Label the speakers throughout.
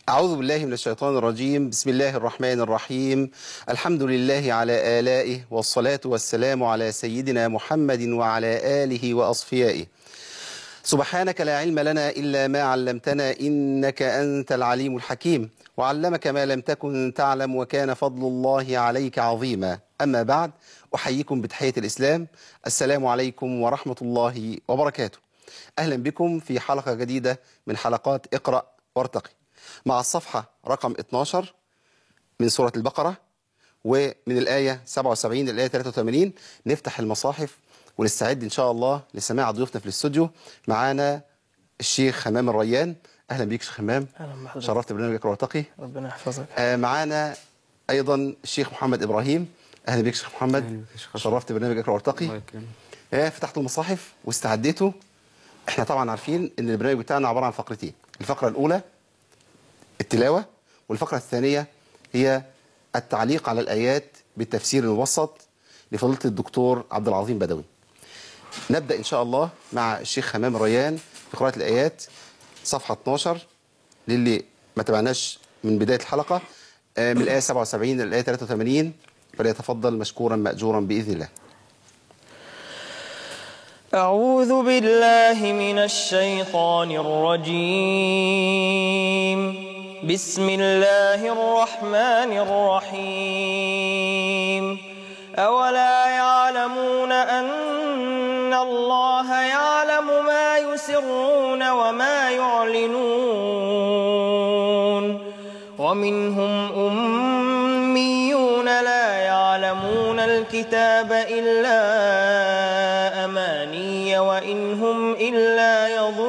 Speaker 1: أعوذ بالله من الشيطان الرجيم. بسم الله الرحمن الرحيم. الحمد لله على آلائه، والصلاة والسلام على سيدنا محمد وعلى آله وأصفيائه. سبحانك لا علم لنا إلا ما علمتنا، إنك أنت العليم الحكيم، وعلمك ما لم تكن تعلم، وكان فضل الله عليك عظيما. أما بعد، أحييكم بتحية الإسلام. السلام عليكم ورحمة الله وبركاته. أهلا بكم في حلقة جديدة من حلقات اقرأ وارتقي، مع الصفحة رقم 12 من سورة البقرة، ومن الآية 77 للآية 83 نفتح المصاحف ونستعد إن شاء الله لسماع ضيوفنا في الاستوديو. معانا الشيخ همام الريان. أهلا بيك شيخ همام.
Speaker 2: أهلا بحضرتك.
Speaker 1: شرفت برنامج اقرأ وارتقي.
Speaker 2: ربنا يحفظك.
Speaker 1: معانا أيضا الشيخ محمد إبراهيم. أهلا بيك شيخ محمد. شرفت برنامج اقرأ وارتقي. فتحتوا المصاحف واستعديتوا. احنا طبعا عارفين ان البرنامج بتاعنا عبارة عن فقرتين. الفقرة الأولى التلاوة، والفقرة الثانية هي التعليق على الآيات بالتفسير المبسط لفضيلة الدكتور عبد العظيم بدوي. نبدأ إن شاء الله مع الشيخ همام الريان في قراءة الآيات، صفحة 12 للي ما تابعناش من بداية الحلقة، من الآية 77 للآية 83. فليتفضل مشكورا مأجورا بإذن الله.
Speaker 2: أعوذ بالله من الشيطان الرجيم. بسم الله الرحمن الرحيم. أولا يعلمون أن الله يعلم ما يسرون وما يعلنون. ومنهم أميون لا يعلمون الكتاب إلا أماني وإن هم إلا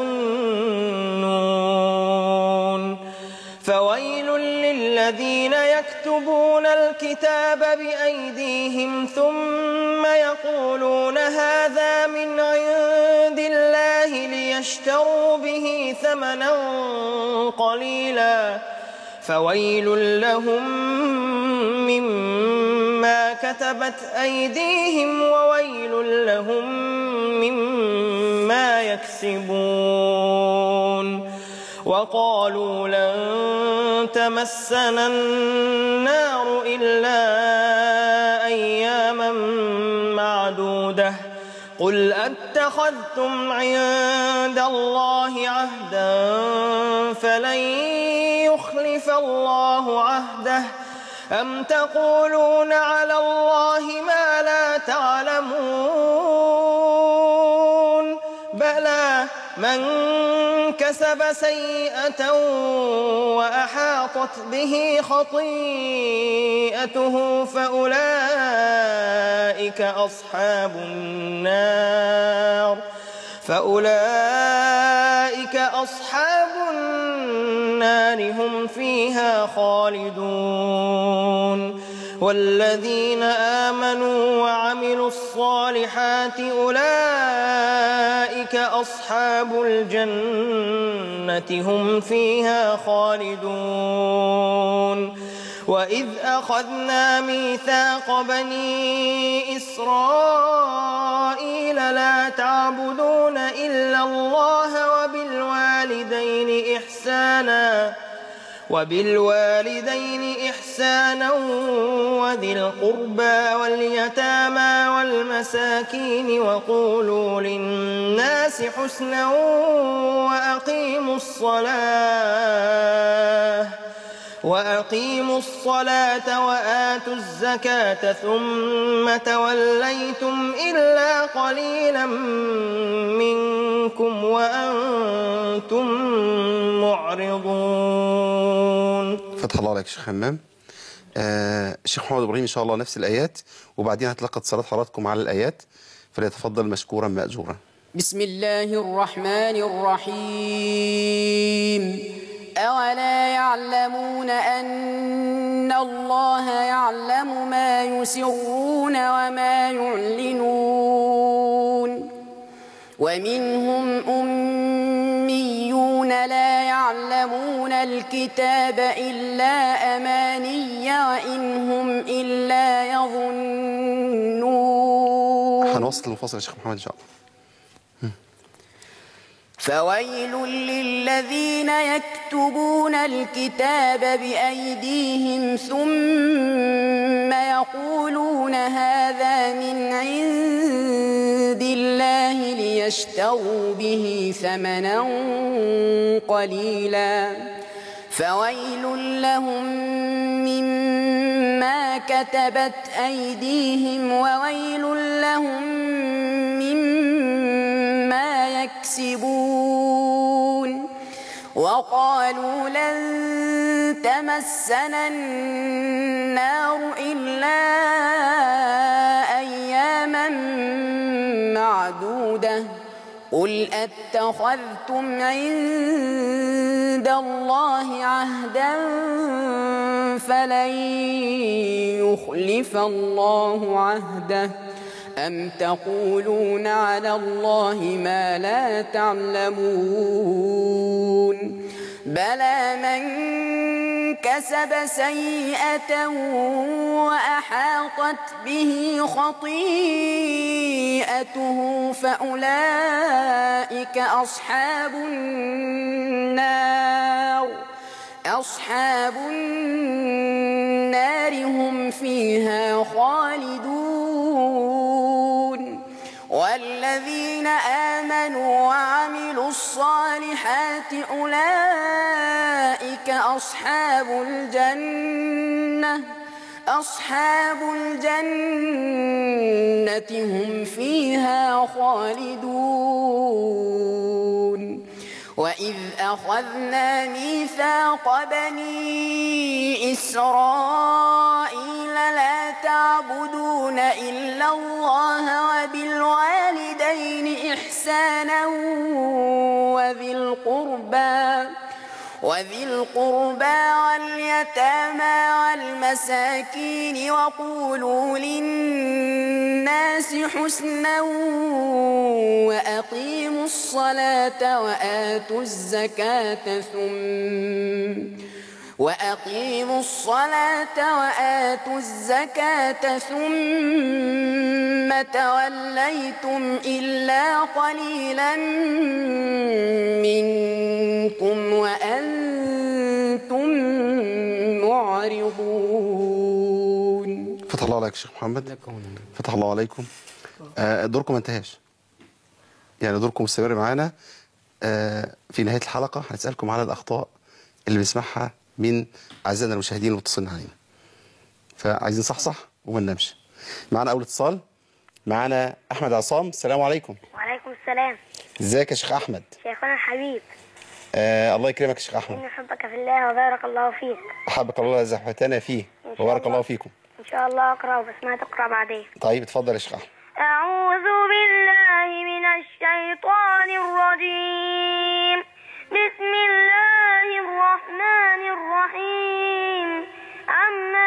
Speaker 2: يظنون. فويل للذين يكتبون الكتاب بأيديهم ثم يقولون هذا من عند الله ليشتروا به ثمنا قليلا. فويل لهم مما كتبت أيديهم وويل لهم مما يكسبون. وقالوا لن تمسنا النار إلا أياما معدودة. قل أتخذتم عند الله عهدا فلن يخلف الله عهده أم تقولون على الله ما لا تعلمون. بلى من كسب سيئة وأحاطت به خطيئته فأولئك أصحاب النار هم فيها خالدون. والذين آمنوا وعملوا الصالحات أولئك أصحاب الجنة هم فيها خالدون. وإذ أخذنا ميثاق بني إسرائيل لا تعبدون إلا الله وبالوالدين إحسانا وذي القربى واليتامى والمساكين وقولوا للناس حسنا وأقيموا الصلاة وآتوا الزكاة ثم توليتم إلا قليلا منكم وأنتم معرضون.
Speaker 1: فتح الله عليك شيخ همام. الشيخ محمد إبراهيم إن شاء الله نفس الآيات، وبعدين هتلقى اتصالات حضراتكم على الآيات، فليتفضل مشكورا مأجورا.
Speaker 3: بسم الله الرحمن الرحيم. أولا يعلمون أن الله يعلم ما يسرون وما يعلنون. ومنهم أميون لا يعلمون الكتاب إلا أماني وإن هم إلا يظنون.
Speaker 1: هنوصل المفاصل يا شيخ محمد إن شاء الله.
Speaker 3: فويل للذين يكتبون الكتاب بأيديهم ثم يقولون هذا من عند الله ليشتروا به ثمنا قليلا فويل لهم مما كتبت أيديهم وويل لهم مما يكسبون وقالوا لن تمسنا النار إلا أياما معدودة قل أتخذتم عند الله عهدا فلن يخلف الله عهده أم تقولون على الله ما لا تعلمون بلى من كسب سيئة وأحاطت به خطيئته فأولئك أصحاب النار هم فيها خالدون والذين آمنوا وعملوا الصالحات أولئك أصحاب الجنة هم فيها خالدون وإذ أخذنا ميثاق بني إسرائيل لا تعبدون إلا الله وبالوالدين إحسانا وذي القربى واليتامى والمساكين وقولوا للناس حسنا وأقيموا الصلاة وآتوا الزكاة ثم توليتم إلا قليلا منكم وأنتم معرضون.
Speaker 1: فتح الله عليك شيخ محمد. فتح الله عليكم. دوركم ما انتهاش، يعني دوركم مستمر معانا. في نهاية الحلقة هنسألكم على الأخطاء اللي بنسمعها من أعزائنا المشاهدين المتصلين علينا، فعايزين صحصح وما ننامش. معانا أول اتصال، معانا أحمد عصام. السلام عليكم.
Speaker 4: وعليكم السلام.
Speaker 1: ازيك يا شيخ أحمد؟
Speaker 4: شيخنا الحبيب.
Speaker 1: الله يكرمك يا شيخ أحمد.
Speaker 4: إني أحبك في الله وبارك الله فيك.
Speaker 1: أحبك الله زحفتنا فيه وبارك الله فيكم.
Speaker 4: إن شاء الله أقرأ بس ما تقرأ بعدين.
Speaker 1: طيب اتفضل يا شيخ أحمد.
Speaker 4: أعوذ بالله من الشيطان الرجيم. بسم الله الرحمن الرحيم. عما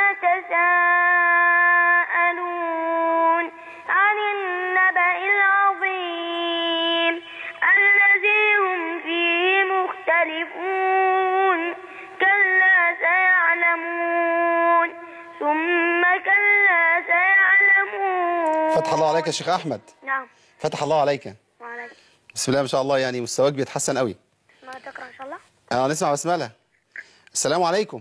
Speaker 4: تساءلون عن النبأ العظيم الذي هم فيه مختلفون كلا سيعلمون ثم كلا سيعلمون.
Speaker 1: فتح الله عليك يا شيخ أحمد.
Speaker 4: نعم.
Speaker 1: فتح الله عليك.
Speaker 4: وعليكم.
Speaker 1: بسم الله ما شاء الله، يعني مستواك بيتحسن قوي.
Speaker 4: ما تقرأ إن شاء الله.
Speaker 1: نسمع بسملة. السلام عليكم.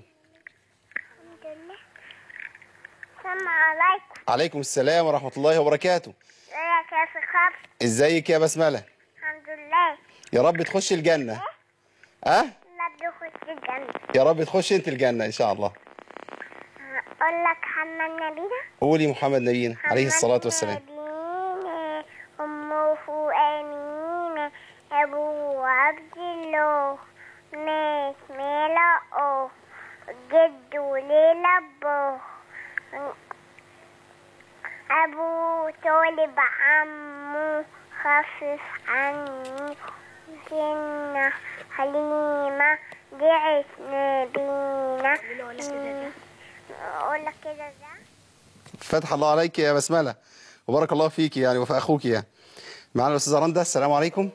Speaker 4: السلام عليكم.
Speaker 1: عليكم السلام ورحمة الله وبركاته.
Speaker 4: ازيك يا سخر؟
Speaker 1: ازيك يا بسملة؟
Speaker 4: الحمد لله.
Speaker 1: يا رب تخش الجنة.
Speaker 4: لا تخش الجنة.
Speaker 1: يا رب تخش انت الجنة ان شاء الله.
Speaker 4: اقول لك محمد نبينا.
Speaker 1: قولي محمد نبينا عليه الصلاة والسلام.
Speaker 4: أمه أمينة أبوه عبد الله مات ملأه جده للأبوه أبوه طالب عمه خفف عني سنة حليمة دعت نبينا. أقول لك كده ازاي؟
Speaker 1: فتح الله عليك يا بسملة وبارك الله فيك يعني وفي أخوك يعني. معنا الأستاذة رندا. السلام عليكم.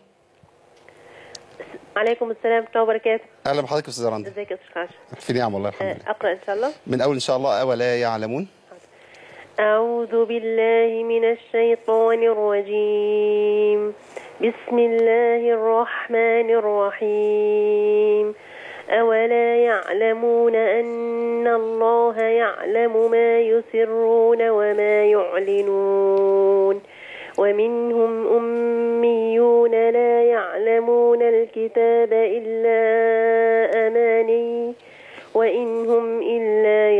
Speaker 5: عليكم السلام ورحمة الله وبركاته.
Speaker 1: أهلا بحضرتك يا أستاذة رندا.
Speaker 5: ازيك يا أستاذ خاشع؟
Speaker 1: في نعم والله الحمد لله.
Speaker 5: أقرأ إن شاء الله.
Speaker 1: من أول إن شاء الله أولا يعلمون.
Speaker 5: أعوذ بالله من الشيطان الرجيم. بسم الله الرحمن الرحيم. أولا يعلمون أن الله يعلم ما يسرون وما يعلنون ومنهم أميون لا يعلمون الكتاب إلا أماني وإن هم إلا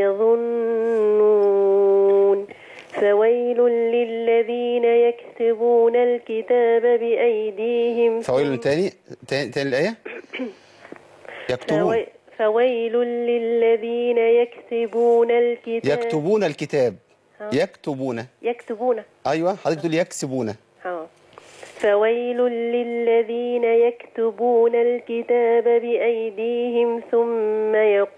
Speaker 5: يظنون فويل للذين يكتبون الكتاب بأيديهم
Speaker 1: فويل تاني الآية يكتبون.
Speaker 5: فويل للذين يكتبون الكتاب يكتبون
Speaker 1: أيوة حضرتك بتقول يكسبون.
Speaker 5: فويل للذين يكتبون الكتاب بأيديهم ثم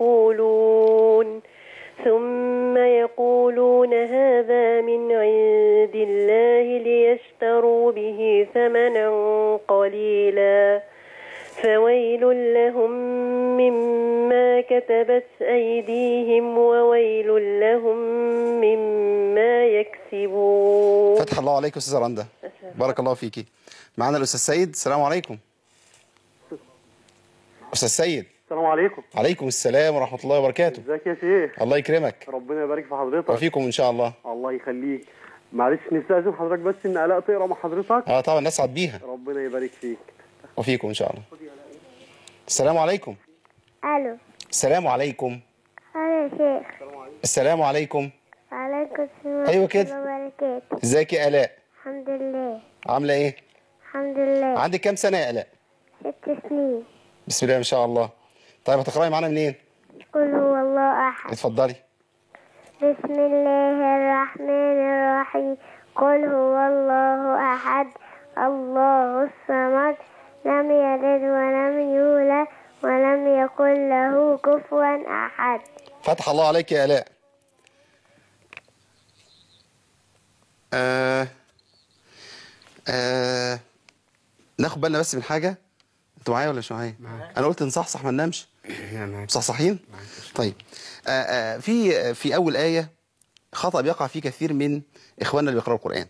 Speaker 5: يقولون هذا من عند الله ليشتروا به ثمنا قليلا فويل لهم مما كتبت أيديهم وويل لهم مما يكسبون.
Speaker 1: فتح الله عليك أستاذة رندا، بارك الله فيكي. معنا الأستاذ سيد. السلام عليكم. أستاذ سيد.
Speaker 6: السلام عليكم.
Speaker 1: عليكم السلام ورحمة الله وبركاته.
Speaker 6: ازيك يا شيخ؟
Speaker 1: الله يكرمك.
Speaker 6: ربنا يبارك في حضرتك
Speaker 1: وفيكم إن شاء الله.
Speaker 6: الله يخليك. معلش نستأذن حضرتك بس إن آلاء تقرأ مع حضرتك.
Speaker 1: طبعا نسعد بيها.
Speaker 6: ربنا يبارك فيك.
Speaker 1: وفيكم إن شاء الله. السلام عليكم.
Speaker 4: الو.
Speaker 1: السلام عليكم.
Speaker 4: يا شيخ.
Speaker 1: السلام عليكم.
Speaker 4: وعليكم السلام.
Speaker 1: أيوة كده.
Speaker 4: وبركاته.
Speaker 1: ازيك يا آلاء؟
Speaker 4: الحمد لله.
Speaker 1: عاملة إيه؟
Speaker 4: الحمد لله.
Speaker 1: عندك كام سنة يا آلاء؟
Speaker 4: 6 سنين.
Speaker 1: بسم الله ما شاء الله. طيب هتقرأي معانا منين؟
Speaker 4: قل هو الله أحد.
Speaker 1: اتفضلي.
Speaker 4: بسم الله الرحمن الرحيم. قل هو الله أحد الله الصمد لم يلد ولم يولد ولم يكن له كفوا أحد.
Speaker 1: فتح الله عليك يا آلاء. ناخد بالنا بس من حاجة. انتوا معايا ولا مش معايا؟ انا قلت نصحصح ما ننامش. مصحصحين؟ طيب. في اول آية خطأ بيقع فيه كثير من اخواننا اللي بيقرأوا القرآن.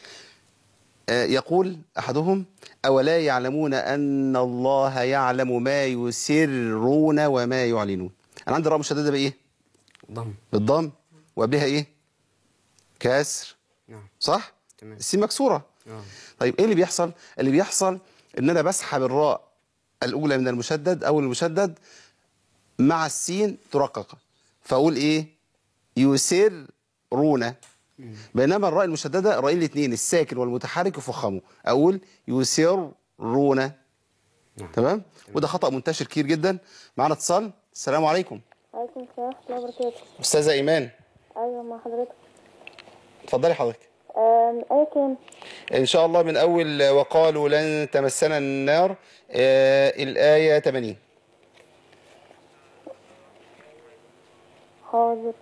Speaker 1: يقول احدهم اولا يعلمون ان الله يعلم ما يسرون وما يعلنون. انا عندي الراء مشددة بايه؟ بالضم وقبلها ايه؟ كسر. صح؟ تمام. السين مكسورة. طيب ايه اللي بيحصل؟ اللي بيحصل ان انا بسحب الراء الاولى من المشدد او المشدد مع السين ترقق، فاقول ايه؟ يسرون. بينما الراء المشدده الراءين الاثنين الساكن والمتحرك يفخموا، اقول يسرون. تمام؟ وده خطأ منتشر كتير جدا. معانا اتصال. السلام عليكم.
Speaker 7: وعليكم السلام ورحمة الله وبركاته.
Speaker 1: استاذه ايمان.
Speaker 7: ايوه مع حضرتك.
Speaker 1: اتفضلي حضرتك.
Speaker 7: ايه كام؟
Speaker 1: ان شاء الله من اول وقالوا لن تمسنا النار الايه 80.
Speaker 7: حاضر.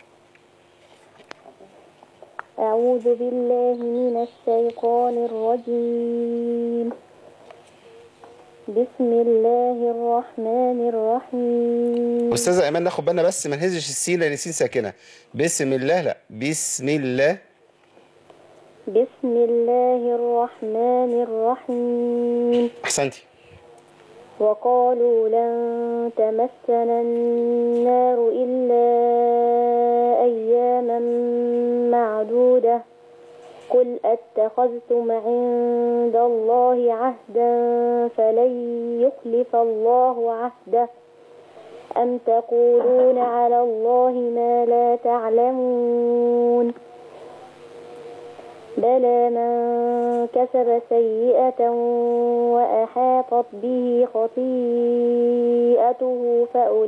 Speaker 7: أعوذ بالله من الشيطان الرجيم. بسم الله الرحمن الرحيم.
Speaker 1: أستاذة إيمان ناخد بالنا بس ما نهزش السين لأن السين ساكنة. بسم الله، لا بسم الله.
Speaker 7: بسم الله الرحمن الرحيم.
Speaker 1: أحسنتي.
Speaker 7: وقالوا لن تمسنا النار إلا أياما معدودة قل أتخذتم عند الله عهدا فلن يخلف الله عهده أم تقولون على الله ما لا تعلمون بلى من كسب سيئة وأحاطت به خطيئته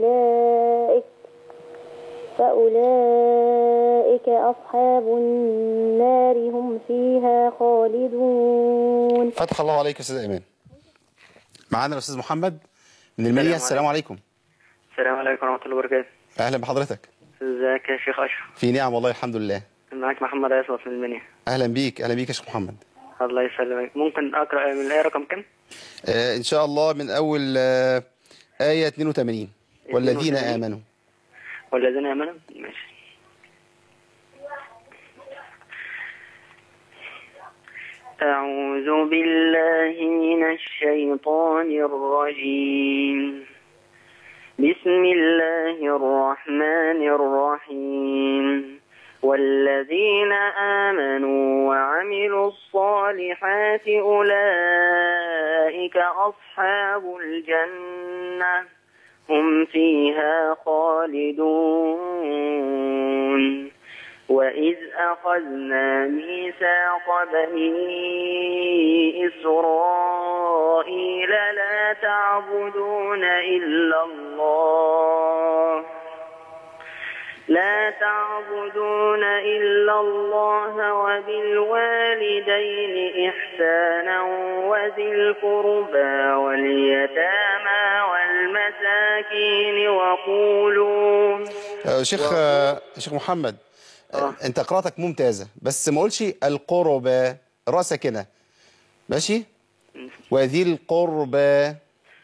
Speaker 7: فأولئك أصحاب النار هم فيها خالدون.
Speaker 1: فتح الله عليك يا أستاذ إيمان. معانا الأستاذ محمد من المنيا. السلام عليكم.
Speaker 8: السلام عليكم ورحمة الله وبركاته.
Speaker 1: أهلا بحضرتك.
Speaker 8: ازيك يا شيخ أشرف؟
Speaker 1: في نعم والله الحمد لله.
Speaker 8: معاك محمد عصمت من المنيا.
Speaker 1: أهلا بيك. أهلا بيك يا شيخ محمد.
Speaker 8: الله يسلمك. ممكن أقرأ من الآية رقم كم؟
Speaker 1: إن شاء الله من أول آية 82. والذين آمنوا.
Speaker 8: والذين آمنوا. ماشي. أعوذ بالله من الشيطان الرجيم. بسم الله الرحمن الرحيم. والذين آمنوا وعملوا الصالحات أولئك أصحاب الجنة هم فيها خالدون. وإذ أخذنا ميثاق بني إسرائيل لا تعبدون إلا الله وبالوالدين إحسانا وذي القربى واليتامى والمساكين وقولوا.
Speaker 1: شيخ محمد، انت قراءتك ممتازة، بس ما قولش القربى، الراء ساكنة، ماشي؟ وذي القربى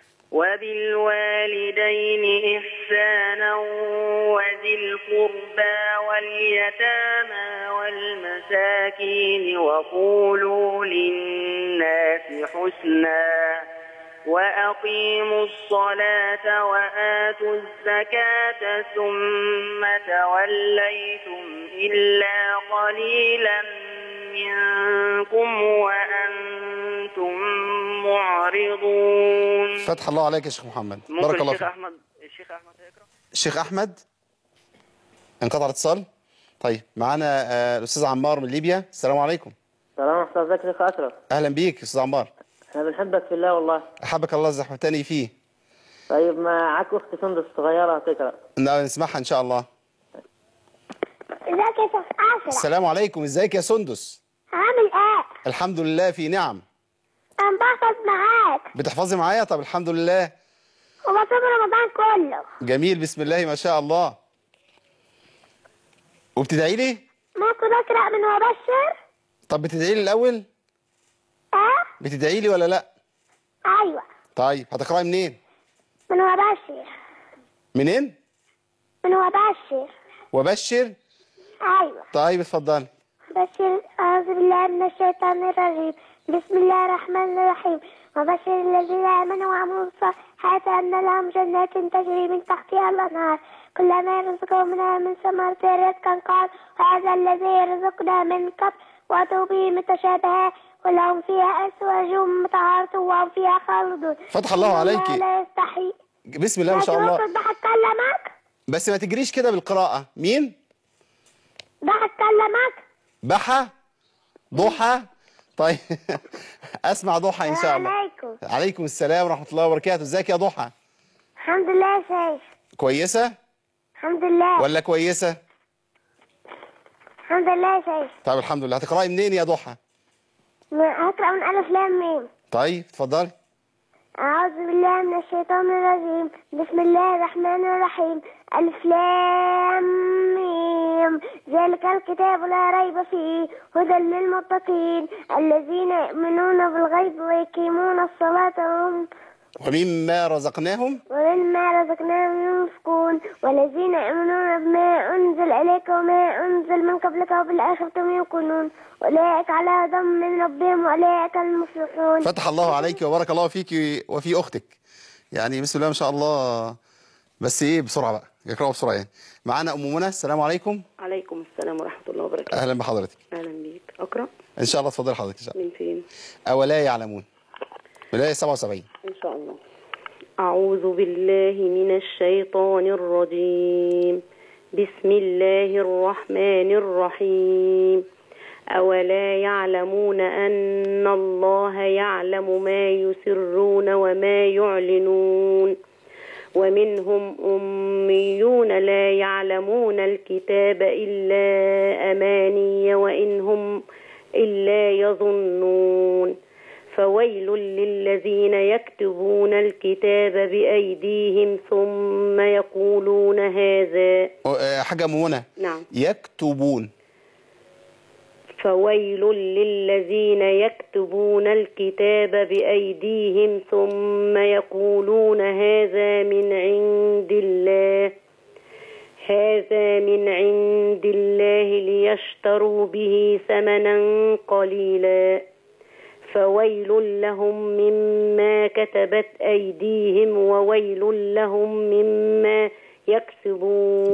Speaker 8: وبالوالدين إحسانا وذي القربى واليتامى والمساكين وقولوا للناس حسنا وأقيموا الصلاة وآتوا الزكاة ثم توليتم إلا قليلا منكم وأنتم معرضون.
Speaker 1: فتح الله عليك يا شيخ محمد، بارك الله فيك.
Speaker 8: الشيخ أحمد هيقرأ.
Speaker 1: الشيخ أحمد انقطع الاتصال. طيب معانا الأستاذ عمار من ليبيا. السلام عليكم.
Speaker 9: السلام عليكم. ازيك يا شيخ أشرف؟
Speaker 1: أهلا بيك أستاذ عمار.
Speaker 9: احنا بنحبك في الله والله.
Speaker 1: أحبك الله زحمتني فيه.
Speaker 9: طيب معاك أختي سندس الصغيرة هتقرأ.
Speaker 1: نسمعها إن شاء الله.
Speaker 4: ازيك يا شيخ أشرف؟
Speaker 1: السلام عليكم، ازيك يا سندس؟
Speaker 4: عامل ايه؟
Speaker 1: الحمد لله في نعم.
Speaker 4: انا بحفظ معاك.
Speaker 1: بتحفظي معايا؟ طب الحمد لله.
Speaker 4: وبصوم رمضان كله.
Speaker 1: جميل، بسم الله ما شاء الله. وبتدعي لي؟
Speaker 4: ممكن اقرا من وبشر؟
Speaker 1: طب بتدعي لي الأول؟ بتدعي لي ولا لا؟
Speaker 4: ايوه.
Speaker 1: طيب هتقراي منين؟
Speaker 4: من وبشر.
Speaker 1: منين؟
Speaker 4: من وبشر.
Speaker 1: وبشر؟
Speaker 4: ايوه.
Speaker 1: طيب اتفضلي.
Speaker 4: بشر. أعوذ بالله من الشيطان الرجيم. بسم الله الرحمن الرحيم. وبشر الذين آمنوا وعملوا الصالحات أن لهم جنات تجري من تحتها الأنهار كلما يرزقهم منها من ثمرات رزقا قال هذا الذي يرزقنا من قبل وأتوا به متشابها ولهم فيها أزواج مطهرة وهم فيها خالدون.
Speaker 1: فتح الله عليك.
Speaker 4: لا يستحي.
Speaker 1: بسم الله ما شاء الله.
Speaker 4: بكلمك
Speaker 1: بس ما تجريش كده بالقراءة. مين؟
Speaker 4: بكلمك.
Speaker 1: بحة؟ ضحى؟ طيب اسمع ضحى ان شاء الله.
Speaker 4: عليكم.
Speaker 1: عليكم السلام ورحمة الله وبركاته. ازيك يا ضحى؟
Speaker 4: الحمد لله يا شيخ.
Speaker 1: كويسة؟
Speaker 4: الحمد لله.
Speaker 1: ولا كويسة؟
Speaker 4: الحمد لله يا شيخ.
Speaker 1: طيب الحمد لله. هتقرأي منين يا ضحى؟
Speaker 4: هقرأ من ألف لام ميم.
Speaker 1: طيب اتفضلي.
Speaker 4: أعوذ بالله من الشيطان الرجيم. بسم الله الرحمن الرحيم. ألف لام ميم. ذلك الكتاب لا ريب فيه هدى للمتقين الذين يؤمنون بالغيب ويقيمون الصلاة
Speaker 1: ومما رزقناهم
Speaker 4: ينفقون والذين يؤمنون بما أنزل إليك وما أنزل من قبلك وبالآخرة هم يوقنون أولئك على هدى من ربهم وأولئك المفلحون.
Speaker 1: فتح الله عليك وبارك الله فيك وفي أختك. يعني بسم الله ما شاء الله. بس إيه بسرعة بقى، اقرأوا بسرعة يعني. معانا أم منى. السلام عليكم.
Speaker 5: عليكم السلام ورحمة الله وبركاته.
Speaker 1: أهلا بحضرتك.
Speaker 5: أهلا بيك. أقرأ
Speaker 1: إن شاء الله. اتفضلي حضرتك إن شاء الله.
Speaker 5: من فين؟
Speaker 1: أولا يعلمون الآية 77
Speaker 5: إن شاء الله. أعوذ بالله من الشيطان الرجيم. بسم الله الرحمن الرحيم. أولا يعلمون أن الله يعلم ما يسرون وما يعلنون ومنهم أميون لا يعلمون الكتاب إلا أماني وإنهم إلا يظنون فويل للذين يكتبون الكتاب بأيديهم ثم يقولون هذا.
Speaker 1: حاجة منى.
Speaker 5: نعم.
Speaker 1: يكتبون.
Speaker 5: فويل للذين يكتبون الكتاب بأيديهم ثم يقولون هذا من عند الله ليشتروا به ثمنا قليلا فويل لهم مما كتبت أيديهم وويل لهم مما يكسبون.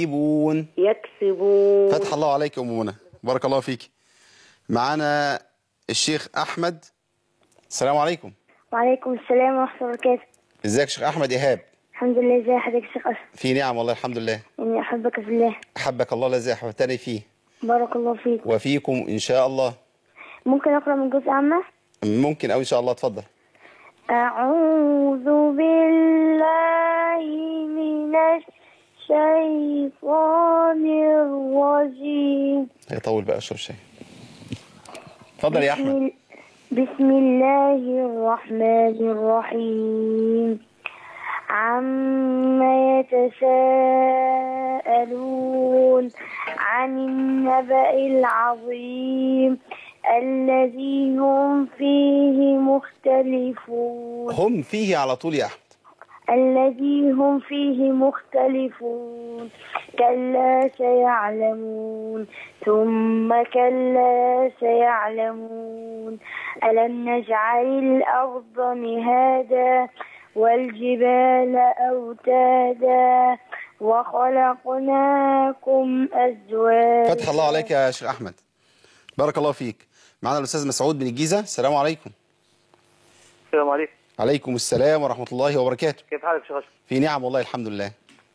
Speaker 5: يكسبون.
Speaker 1: فتح الله عليك يا أم منى، بارك الله فيك. معانا الشيخ أحمد. السلام عليكم.
Speaker 4: وعليكم السلام ورحمة الله وبركاته.
Speaker 1: ازيك يا شيخ أحمد إيهاب؟
Speaker 4: الحمد لله. ازي حضرتك يا شيخ أشرف؟
Speaker 1: في نعم والله الحمد لله.
Speaker 4: إني أحبك في الله.
Speaker 1: أحبك الله الذي أحببتني فيه.
Speaker 4: بارك الله فيك.
Speaker 1: وفيكم إن شاء الله.
Speaker 4: ممكن أقرأ من جزء عامة؟
Speaker 1: ممكن أو إن شاء الله، اتفضل.
Speaker 4: أعوذ بالله من الشيطان الرجيم.
Speaker 1: هيطول بقى، اشرب شاي. اتفضل يا أحمد.
Speaker 4: بسم الله الرحمن الرحيم. عما يتساءلون عن النبأ العظيم الذي هم فيه مختلفون.
Speaker 1: هم فيه على طول يا أحمد.
Speaker 4: الذي هم فيه مختلفون. كلا سيعلمون ثم كلا سيعلمون. ألم نجعل الأرض مهادا والجبال أوتادا وخلقناكم أزواجا.
Speaker 1: فتح الله عليك يا شيخ أحمد، بارك الله فيك. معنا الأستاذ مسعود من الجيزة. السلام عليكم.
Speaker 10: السلام عليكم.
Speaker 1: عليكم السلام ورحمة الله وبركاته.
Speaker 10: كيف حالك شيخ أشرف؟
Speaker 1: في نعم والله الحمد لله.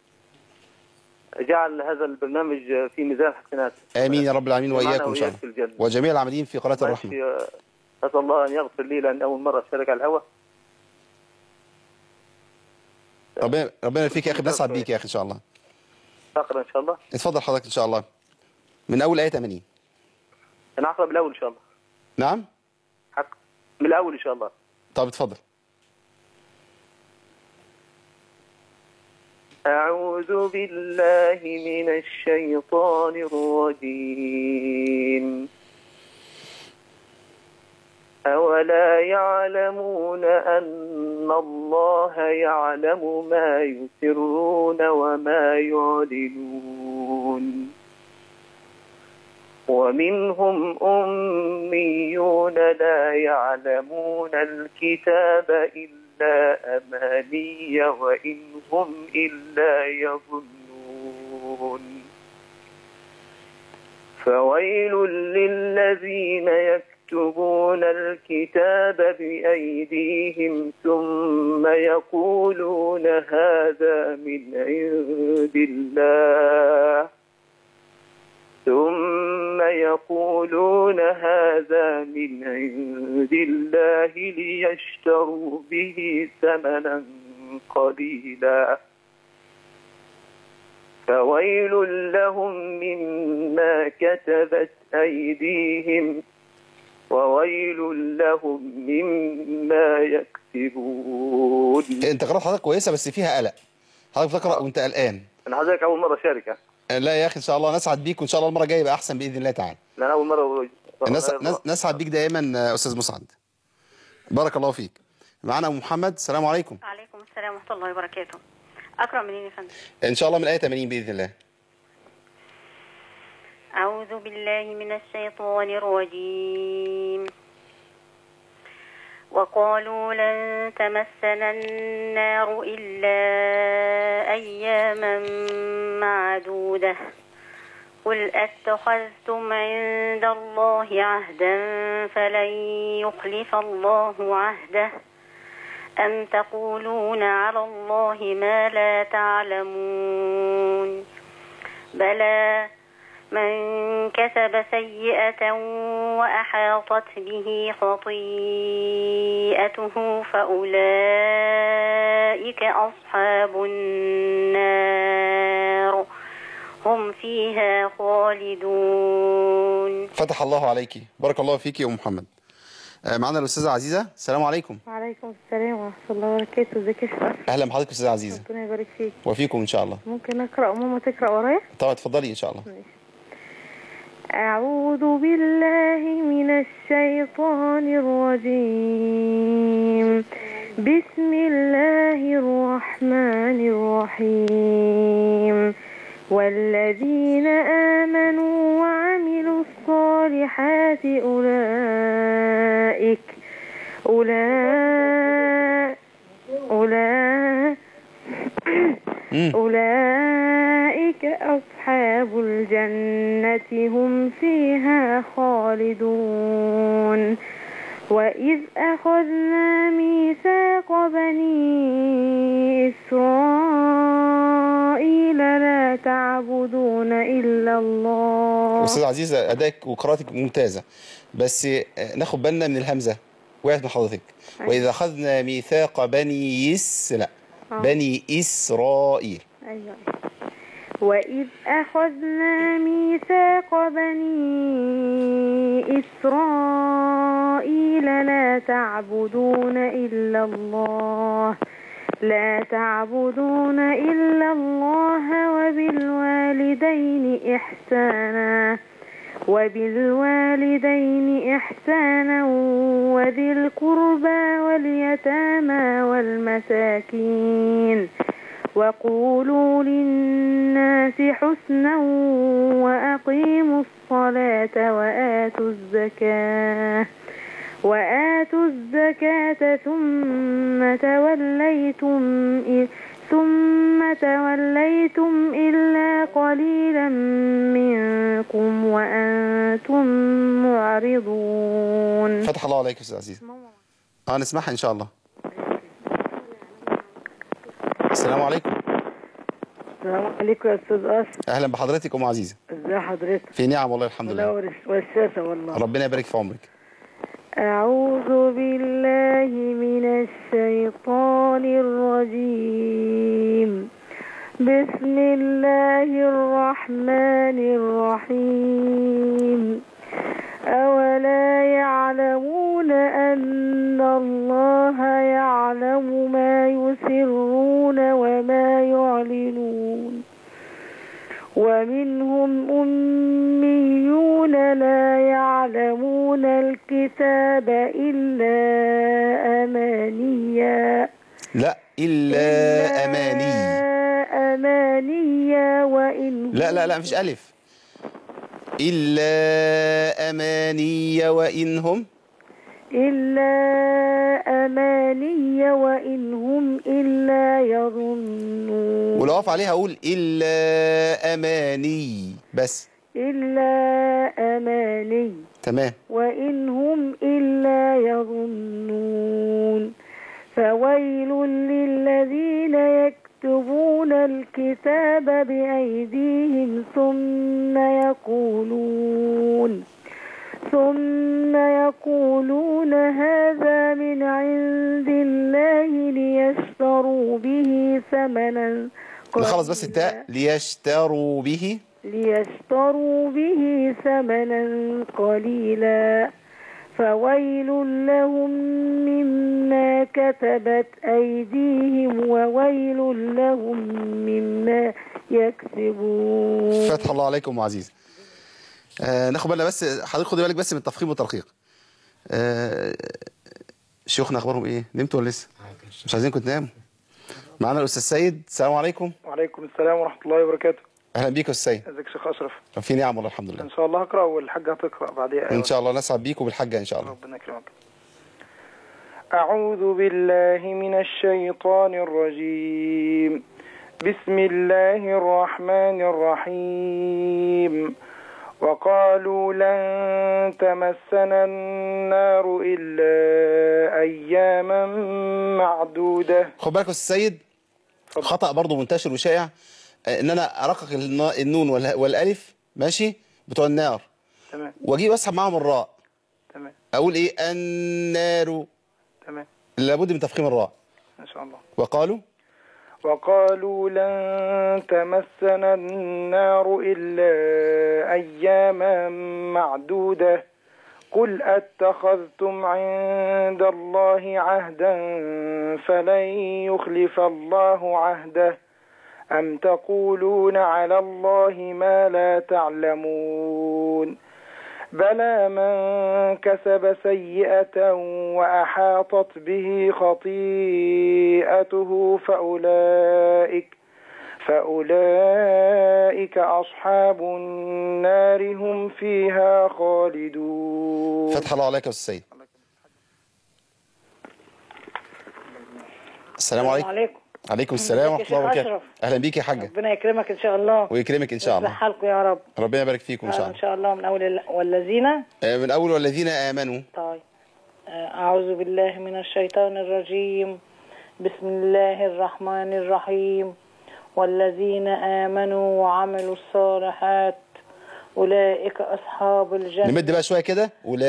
Speaker 10: جعل هذا البرنامج في ميزان حسنات.
Speaker 1: آمين يا رب العالمين وإياكم إن شاء الله، وجميع العاملين في قناة الرحمة.
Speaker 10: أسأل الله أن يغفر لي لأن أول مرة أشارك على الهواء.
Speaker 1: ربنا يفيك يا أخي، بنسعد بيك يا أخي إن شاء الله.
Speaker 10: أقرأ إن شاء الله.
Speaker 1: اتفضل حضرتك إن شاء الله من أول آية 80.
Speaker 10: أنا أقرأ من الأول إن شاء الله.
Speaker 1: نعم؟
Speaker 10: من الأول إن شاء الله.
Speaker 1: طب اتفضل.
Speaker 10: أعوذ بالله من الشيطان الرجيم. أولا يعلمون أن الله يعلم ما يسرون وما يعلنون. ومنهم أميون لا يعلمون الكتاب إلا أماني وإن هم إلا يظنون. فويل للذين يكتبون الكتاب بأيديهم ثم يقولون هذا من عند الله ليشتروا به ثمنا قليلا. فويل لهم مما كتبت أيديهم وويل لهم مما يكسبون.
Speaker 1: انت قرأت حضرتك كويسة بس فيها قلق، حضرتك بتقرأ وانت قلقان.
Speaker 10: انا حضرتك اول مرة اشارك.
Speaker 1: لا يا اخي ان شاء الله نسعد بيك، وان شاء الله المرة الجاية يبقى احسن باذن الله تعالى.
Speaker 10: لا انا اول مرة
Speaker 1: نسعد بيك دائما استاذ مسعد، بارك الله فيك. معنا ام محمد. السلام عليكم.
Speaker 11: وعليكم السلام ورحمة الله وبركاته. اقرأ منين يا فندم؟
Speaker 1: ان شاء الله من آية 80 باذن الله.
Speaker 11: أعوذ بالله من الشيطان الرجيم. وقالوا لن تمسنا النار إلا أياما معدودة قل أتخذتم عند الله عهدا فلن يخلف الله عهده أم تقولون على الله ما لا تعلمون. بلى من كسب سيئة وأحاطت به خطيئته فأولئك أصحاب النار هم فيها خالدون.
Speaker 1: فتح الله عليك، بارك الله فيك يا أم محمد. معنا الأستاذة عزيزة. السلام عليكم.
Speaker 12: وعليكم السلام ورحمة الله وبركاته. ازيك يا شيخ؟
Speaker 1: أهلا بحضرتك أستاذة عزيزة.
Speaker 12: ربنا يبارك فيك.
Speaker 1: وفيكم إن شاء الله.
Speaker 12: ممكن أقرأ وماما تقرأ ورايا؟
Speaker 1: طبعا اتفضلي إن شاء الله.
Speaker 12: أعوذ بالله من الشيطان الرجيم. بسم الله الرحمن الرحيم. والذين آمنوا وعملوا الصالحات الصالحات أولئك أصحاب الجنة هم فيها خالدون. وإذ أخذنا ميثاق بني إسرائيل لا تعبدون إلا الله.
Speaker 1: أستاذ عزيزة أدائك وقراءتك ممتازة، بس ناخد بالنا من الهمزة، وقعت من حضرتك. وإذا أخذنا ميثاق بني بني إسرائيل.
Speaker 12: أيوة. وإذ أخذنا ميثاق بني إسرائيل لا تعبدون إلا الله وبالوالدين إحسانا وذي القربى واليتامى والمساكين وقولوا للناس حسنا وأقيموا الصلاة وآتوا الزكاة ثم توليتم إلا قليلا منكم وأنتم معرضون.
Speaker 1: فتح الله عليك يا أستاذ عزيز. نسمعها إن شاء الله. السلام عليكم.
Speaker 13: السلام عليكم يا أستاذ أشرف.
Speaker 1: أهلا بحضرتك أم عزيزة.
Speaker 13: ازي حضرتك؟
Speaker 1: في نعم والله الحمد لله.
Speaker 13: والشاسة والله.
Speaker 1: ربنا يبارك في عمرك.
Speaker 12: أعوذ بالله من الشيطان الرجيم. بسم الله الرحمن الرحيم. أولا يعلمون أن الله يعلم ما يسرون وما يعلنون ومنهم أميون لا يعلمون الكتاب إلا أمانيا وإن
Speaker 1: لا مفيش ألف. إلا أماني وإن هم إلا يظنون. ولو أقف عليها أقول إلا أماني بس.
Speaker 12: إلا أماني.
Speaker 1: تمام.
Speaker 12: وإن هم إلا يظنون. فويل للذين يكتبون الكتاب بأيديهم ثم يقولون هذا من عند الله ليشتروا به ثمنا قليلا.
Speaker 1: نخلص بس التاء. ليشتروا به
Speaker 12: ثمنا قليلا. فويل لهم مما كتبت أيديهم وويل لهم مما يكسبون.
Speaker 1: فتح الله عليكم عزيز. ناخد بالنا بس، حضرتك خدي بالك بس من التفخيم والترقيق. شيوخنا اخبارهم ايه؟ نمتوا ولا لسه؟ مش عايزينكم تناموا. معانا الاستاذ سيد. السلام عليكم.
Speaker 14: وعليكم السلام ورحمه الله وبركاته.
Speaker 1: اهلا بيك يا استاذ سيد.
Speaker 14: ازيك يا شيخ اشرف؟
Speaker 1: في نعم والله الحمد لله.
Speaker 14: ان شاء الله هقرا والحاجه هتقرا بعديها.
Speaker 1: ان شاء الله نسعد بيك وبالحاجه ان شاء الله.
Speaker 14: ربنا يكرمك. اعوذ بالله من الشيطان الرجيم. بسم الله الرحمن الرحيم. وقالوا لن تمسنا النار إلا أياما معدودة.
Speaker 1: خد بالك يا أستاذ سيد، خطأ برضو منتشر وشائع إن أنا أرقق النون والألف ماشي بتوع النار،
Speaker 14: تمام،
Speaker 1: وأجي أسحب معاهم الراء،
Speaker 14: تمام،
Speaker 1: أقول إيه؟ النار،
Speaker 14: تمام،
Speaker 1: لابد من تفخيم الراء
Speaker 14: إن شاء الله.
Speaker 1: وقالوا
Speaker 14: لن تمسنا النار إلا أياما معدودة قل أتخذتم عند الله عهدا فلن يخلف الله عهده أم تقولون على الله ما لا تعلمون بلى من كسب سيئة وأحاطت به خطيئته فأولئك أصحاب النار هم فيها خالدون.
Speaker 1: فتح الله عليك يا أستاذ سيد. السلام عليكم. عليكم السلام ورحمة الله وبركاته. أهلا بيك يا حاجة.
Speaker 13: ربنا يكرمك إن شاء الله
Speaker 1: ويكرمك إن شاء الله.
Speaker 13: يصلح حالكم يا رب.
Speaker 1: ربنا يبارك فيكم إن شاء الله.
Speaker 13: إن شاء الله من أول والذين
Speaker 1: من أول والذين آمنوا.
Speaker 13: طيب أعوذ بالله من الشيطان الرجيم. بسم الله الرحمن الرحيم. والذين آمنوا وعملوا الصالحات أولئك أصحاب الجنة.
Speaker 1: نمد بقى شوية كده.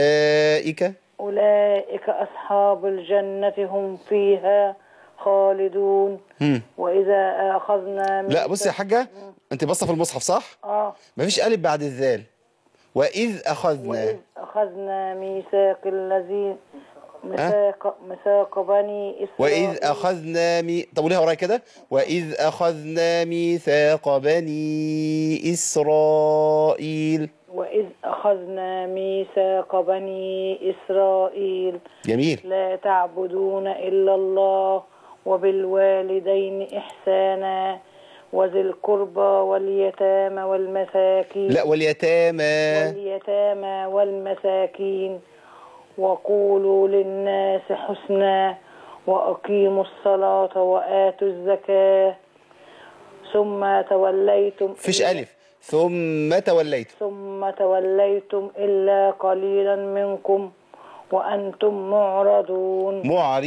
Speaker 13: أولئك أصحاب الجنة هم فيها خالدون. وإذا أخذنا
Speaker 1: لا بصي يا حاجة، أنت باصة في المصحف صح؟ مفيش ألف بعد الذال. وإذ أخذنا
Speaker 13: ميثاق الذين ميثاق بني إسرائيل.
Speaker 1: وإذ أخذنا طب قوليها ورايا كده. وإذ أخذنا ميثاق بني إسرائيل.
Speaker 13: وإذ أخذنا ميثاق بني إسرائيل.
Speaker 1: جميل.
Speaker 13: لا تعبدون إلا الله وبالوالدين إحسانا وذي القربى واليتامى والمساكين.
Speaker 1: لا واليتامى
Speaker 13: والمساكين وقولوا للناس حسنا وأقيموا الصلاة وآتوا الزكاة ثم توليتم.
Speaker 1: فيش ألف. ثم
Speaker 13: توليتم إلا قليلا منكم وأنتم معرضون.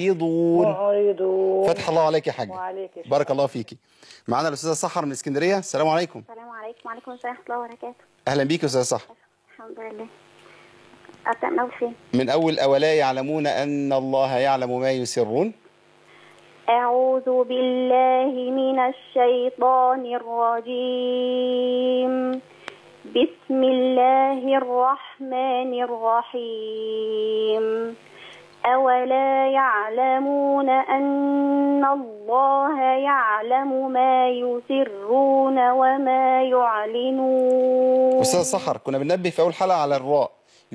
Speaker 1: فتح الله عليك يا حاج. بارك الله فيكي. معانا الأستاذة سحر من اسكندرية. السلام عليكم.
Speaker 4: السلام عليكم. وعليكم السلام ورحمة الله وبركاته.
Speaker 1: أهلا بيك يا أستاذة سحر.
Speaker 4: الحمد لله. أبدأ من أول فين؟
Speaker 1: من أول أولا يعلمون أن الله يعلم ما يسرون.
Speaker 4: أعوذ بالله من الشيطان الرجيم. بسم الله الرحمن الرحيم. أولا يعلمون أن الله يعلم ما يسرون وما يعلنون.
Speaker 1: أستاذ سحر كنا بننبه في أول حلقة على الراء.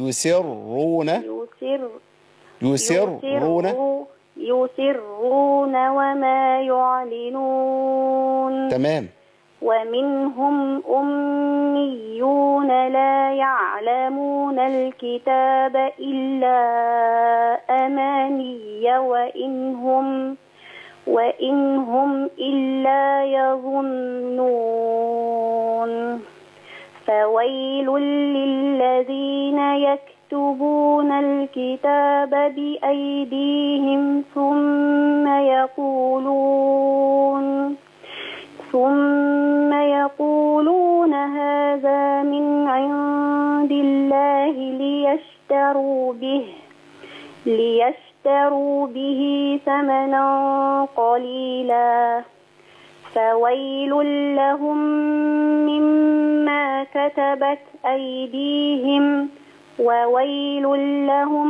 Speaker 4: يسرون وما يعلنون.
Speaker 1: تمام.
Speaker 4: ومنهم أميون لا يعلمون الكتاب إلا أماني وإن هم إلا يظنون. فويل للذين يكتبون الكتاب بأيديهم ثم يقولون هذا من عند الله ليشتروا به ثمنا قليلا. فويل لهم مما كتبت أيديهم وويل لهم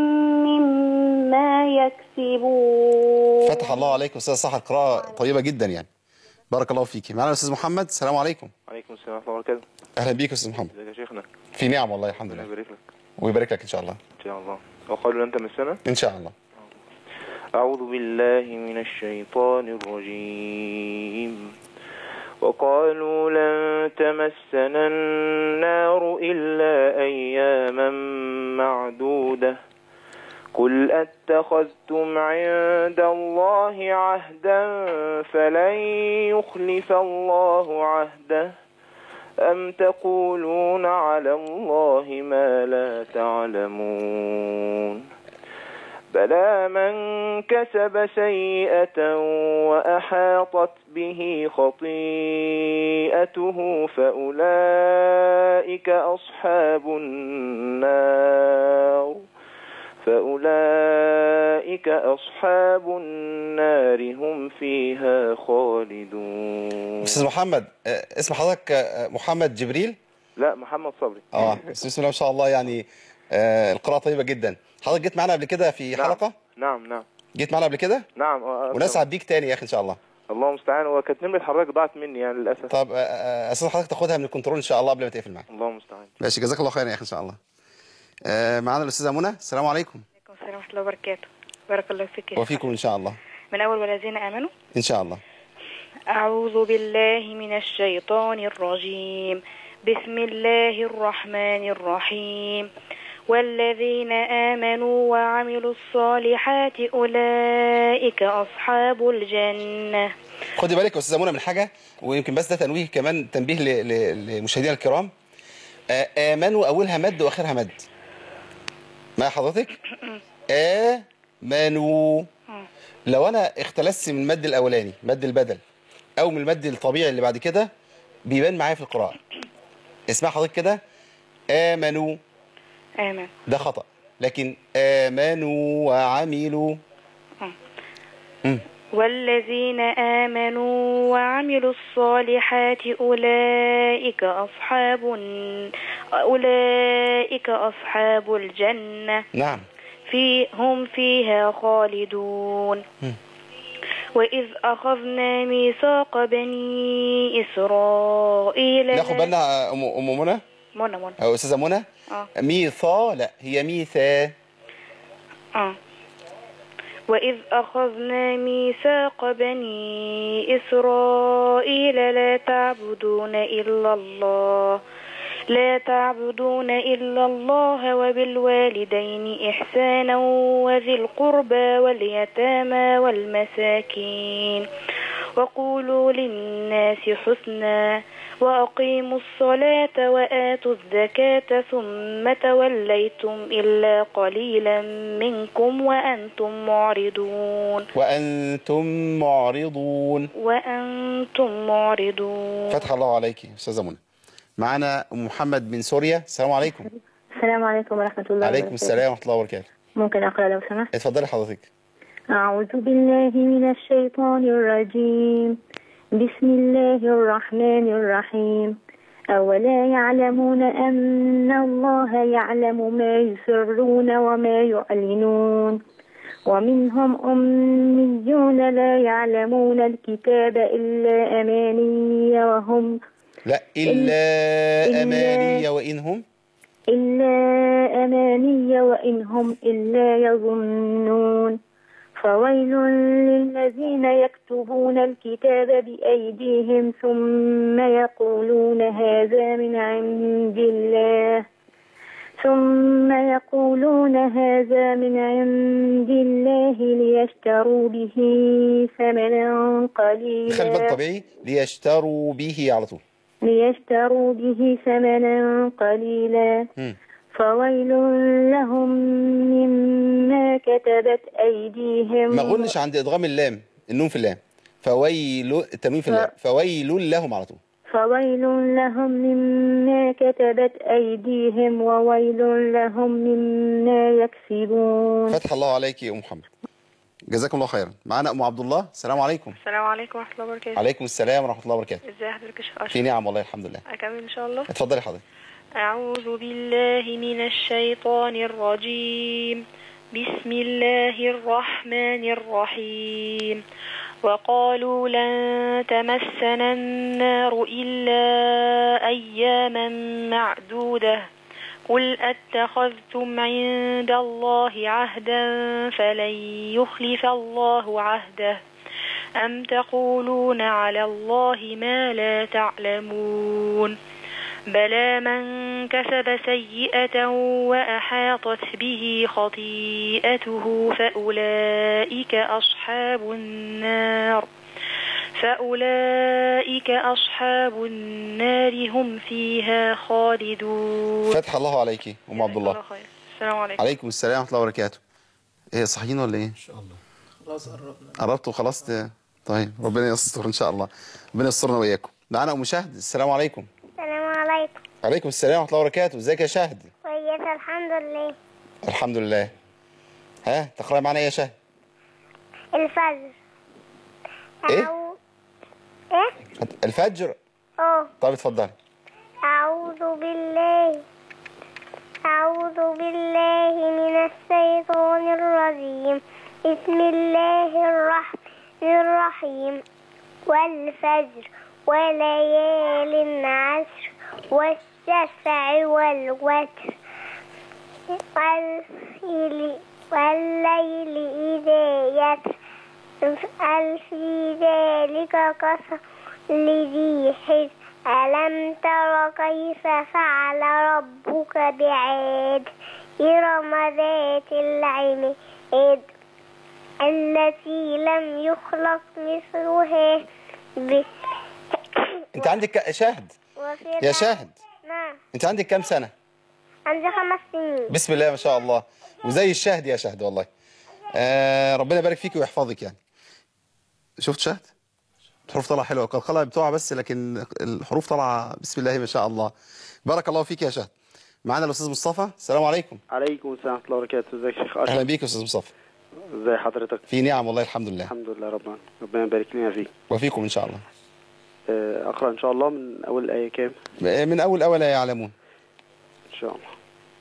Speaker 4: مما يكسبون.
Speaker 1: فتح الله عليك أستاذ سحر. قراءة طيبة جدا يعني. بارك الله فيكي. معنا الأستاذ محمد. السلام عليكم.
Speaker 15: وعليكم السلام ورحمة الله وبركاته.
Speaker 1: أهلا بيك يا أستاذ محمد.
Speaker 15: ازيك يا شيخنا؟
Speaker 1: في نعم والله الحمد لله.
Speaker 15: يبارك لك.
Speaker 1: ويبارك لك إن شاء الله.
Speaker 15: إن شاء الله. وقالوا لن تمسنا؟
Speaker 1: إن شاء الله.
Speaker 15: أعوذ بالله من الشيطان الرجيم. وقالوا لن تمسنا النار إلا أياما معدودة قل أتخذتم عند الله عهدا فلن يخلف الله عهده أم تقولون على الله ما لا تعلمون بلى من كسب سيئة وأحاطت به خطيئته فأولئك أصحاب النار هم فيها خالدون.
Speaker 1: أستاذ محمد اسم حضرتك محمد جبريل؟
Speaker 15: لا محمد صبري.
Speaker 1: بسم الله ما شاء الله يعني القراءة طيبة جدا. حضرتك جيت معنا قبل كده في حلقة؟
Speaker 15: نعم.
Speaker 1: جيت معنا قبل كده؟
Speaker 15: نعم.
Speaker 1: ونسعد بيك تاني يا أخي إن شاء الله.
Speaker 15: الله المستعان. وكانت نمرة حضرتك ضاعت مني يعني للأسف.
Speaker 1: طب أستاذ حضرتك تاخدها من الكنترول إن شاء الله قبل ما تقفل معاك.
Speaker 15: الله المستعان.
Speaker 1: ماشي جزاك الله خير يا أخي إن شاء الله. معانا الأستاذة منى. السلام عليكم.
Speaker 16: وعليكم السلام ورحمة الله وبركاته. بارك الله فيك.
Speaker 1: وفيكم إن شاء الله.
Speaker 16: من أول والذين آمنوا.
Speaker 1: إن شاء الله.
Speaker 16: أعوذ بالله من الشيطان الرجيم. بسم الله الرحمن الرحيم. والذين آمنوا وعملوا الصالحات أولئك أصحاب الجنة.
Speaker 1: خدي بالك يا أستاذة منى من حاجة، ويمكن بس ده تنويه كمان، تنبيه لمشاهدينا الكرام. آمنوا أولها مد وآخرها مد. مع حضرتك؟ آمنوا. لو أنا اختلست من المد الأولاني مد البدل أو من المد الطبيعي اللي بعد كده بيبان معايا في القراءة. اسمع حضرتك كده، آمنوا.
Speaker 16: آمن.
Speaker 1: ده خطأ، لكن آمنوا وعملوا.
Speaker 16: والذين آمنوا وعملوا الصالحات أولئك أصحاب الجنة.
Speaker 1: نعم.
Speaker 16: هم فيها خالدون. وإذ أخذنا ميثاق بني إسرائيل.
Speaker 1: ناخد بالنا أم منى؟
Speaker 16: منى
Speaker 1: أو أستاذة منى؟ ميثا، لا هي ميثا.
Speaker 16: وإذ أخذنا ميثاق بني إسرائيل لا تعبدون إلا الله وبالوالدين إحسانا وذي القربى واليتامى والمساكين وقولوا للناس حسنا وأقيموا الصلاة وآتوا الزكاة ثم توليتم إلا قليلا منكم وأنتم معرضون.
Speaker 1: فتح الله عليك أستاذة منى. معنا أم محمد من سوريا. السلام عليكم.
Speaker 7: السلام عليكم ورحمة الله وبركاته.
Speaker 1: عليكم السلام ورحمة الله وبركاته.
Speaker 7: ممكن أقرأ لو سمحت؟
Speaker 1: اتفضلي حضرتك.
Speaker 7: أعوذ بالله من الشيطان الرجيم. بسم الله الرحمن الرحيم. أولا يعلمون أن الله يعلم ما يسرون وما يعلنون ومنهم أميون لا يعلمون الكتاب إلا أماني وهم
Speaker 1: إلا أماني وإنهم إلا
Speaker 7: يظنون. فويل للذين يكتبون الكتاب بأيديهم ثم يقولون هذا من عند الله ليشتروا به ثمنا قليلا.
Speaker 1: خلي بالك طبيعي، ليشتروا به ثمنا قليلا.
Speaker 7: فويل لهم مما كتبت أيديهم.
Speaker 1: ما قلناش عند إدغام اللام النون في اللام، فويل التنوين في اللام، فويل لهم على طول.
Speaker 7: فويل لهم مما كتبت أيديهم وويل لهم مما يكسبون.
Speaker 1: فتح الله عليك يا أم محمد، جزاكم الله خيرا. معنا أم عبد الله. السلام عليكم.
Speaker 16: السلام عليكم ورحمة الله وبركاته.
Speaker 1: عليكم السلام ورحمة الله وبركاته.
Speaker 16: ازي حضرتك يا شيخ أشرف؟
Speaker 1: في نعم والله الحمد لله.
Speaker 16: أكمل إن شاء الله.
Speaker 1: اتفضلي حضرتك.
Speaker 16: أعوذ بالله من الشيطان الرجيم. بسم الله الرحمن الرحيم. وقالوا لن تمسنا النار إلا أياما معدودة قل أتخذتم عند الله عهدا فلن يخلف الله عهده أم تقولون على الله ما لا تعلمون بلى من كسب سيئة وأحاطت به خطيئته فأولئك أصحاب النار هم فيها خالدون.
Speaker 1: فتح الله عليك أم عبد الله.
Speaker 16: السلام عليكم.
Speaker 1: عليكم السلام ورحمة الله وبركاته. ايه صحيين ولا ايه؟
Speaker 2: ان شاء الله خلاص
Speaker 1: قربتوا خلاص. طيب ربنا يستر ان شاء الله، ربنا يسترنا واياكم. معانا ام شهد. السلام عليكم.
Speaker 4: السلام عليكم.
Speaker 1: عليكم السلام ورحمة الله وبركاته. ازيك يا شهد؟
Speaker 4: كويسة الحمد لله.
Speaker 1: الحمد لله. ها تقرأي معانا ايه يا شهد؟
Speaker 4: الفجر.
Speaker 1: ايه؟ الفجر؟ طيب اتفضلي.
Speaker 4: أعوذ بالله من الشيطان الرجيم. بسم الله الرحمن الرحيم. والفجر وليال عشر والشفع والوتر والليل إذا يسر هل في ذلك قسم لذي حجر ألم تر كيف فعل ربك بعاد إرم ذات العماد التي لم يخلق مثلها
Speaker 1: انت عندك شاهد يا شاهد،
Speaker 4: نعم.
Speaker 1: انت عندك كام سنة؟
Speaker 4: عندي 5 سنين.
Speaker 1: بسم الله ما شاء الله، وزي الشاهد يا شاهد والله. ربنا يبارك فيك ويحفظك يعني. شفت شاهد؟ الحروف طالعه حلوه، القلقله بتوعها بس، لكن الحروف طالعه بسم الله ما شاء الله. بارك الله فيك يا شاهد. معانا الاستاذ مصطفى. السلام عليكم.
Speaker 6: عليكم السلام ورحمه الله وبركاته. ازيك يا شيخ اشرف؟
Speaker 1: اهلا بيك يا استاذ مصطفى.
Speaker 6: ازي حضرتك؟
Speaker 1: في نعم والله الحمد لله.
Speaker 6: الحمد لله ربنا يبارك لنا فيك
Speaker 1: وفيكم ان شاء الله.
Speaker 6: اقرا ان شاء الله من اول ايه كام؟
Speaker 1: من اول يعلمون
Speaker 6: ان شاء الله.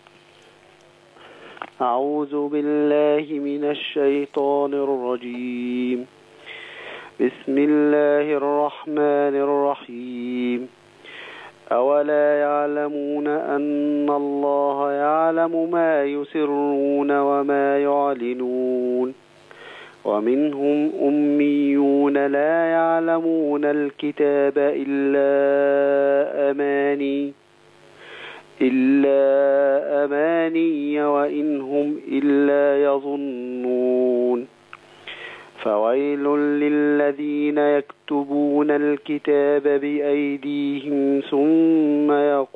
Speaker 6: أعوذ بالله من الشيطان الرجيم. بسم الله الرحمن الرحيم. أولا يعلمون أن الله يعلم ما يسرون وما يعلنون ومنهم أميون لا يعلمون الكتاب إلا أماني وإن هم إلا يظنون. فويل للذين يكتبون الكتاب بأيديهم ثم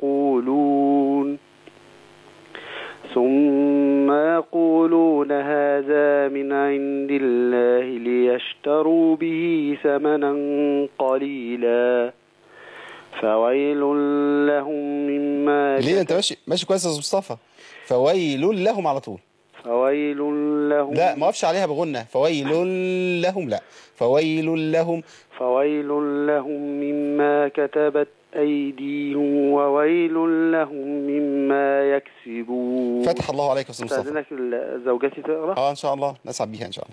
Speaker 6: يقولون هذا من عند الله ليشتروا به ثمنا قليلا فويل لهم مما
Speaker 1: ليه انت ماشي كويس يا مصطفى؟ فويل لهم على طول.
Speaker 6: فويل لهم،
Speaker 1: لا ما اقفش عليها بغنة. فويل لهم، لا فويل لهم
Speaker 6: مما كتبت أيديهم وويل لهم مما يكسبون.
Speaker 1: فتح الله عليك يا استاذ مصطفى.
Speaker 6: استاذنك زوجتي تقرا؟
Speaker 1: ان شاء الله نسعد بيها ان شاء الله.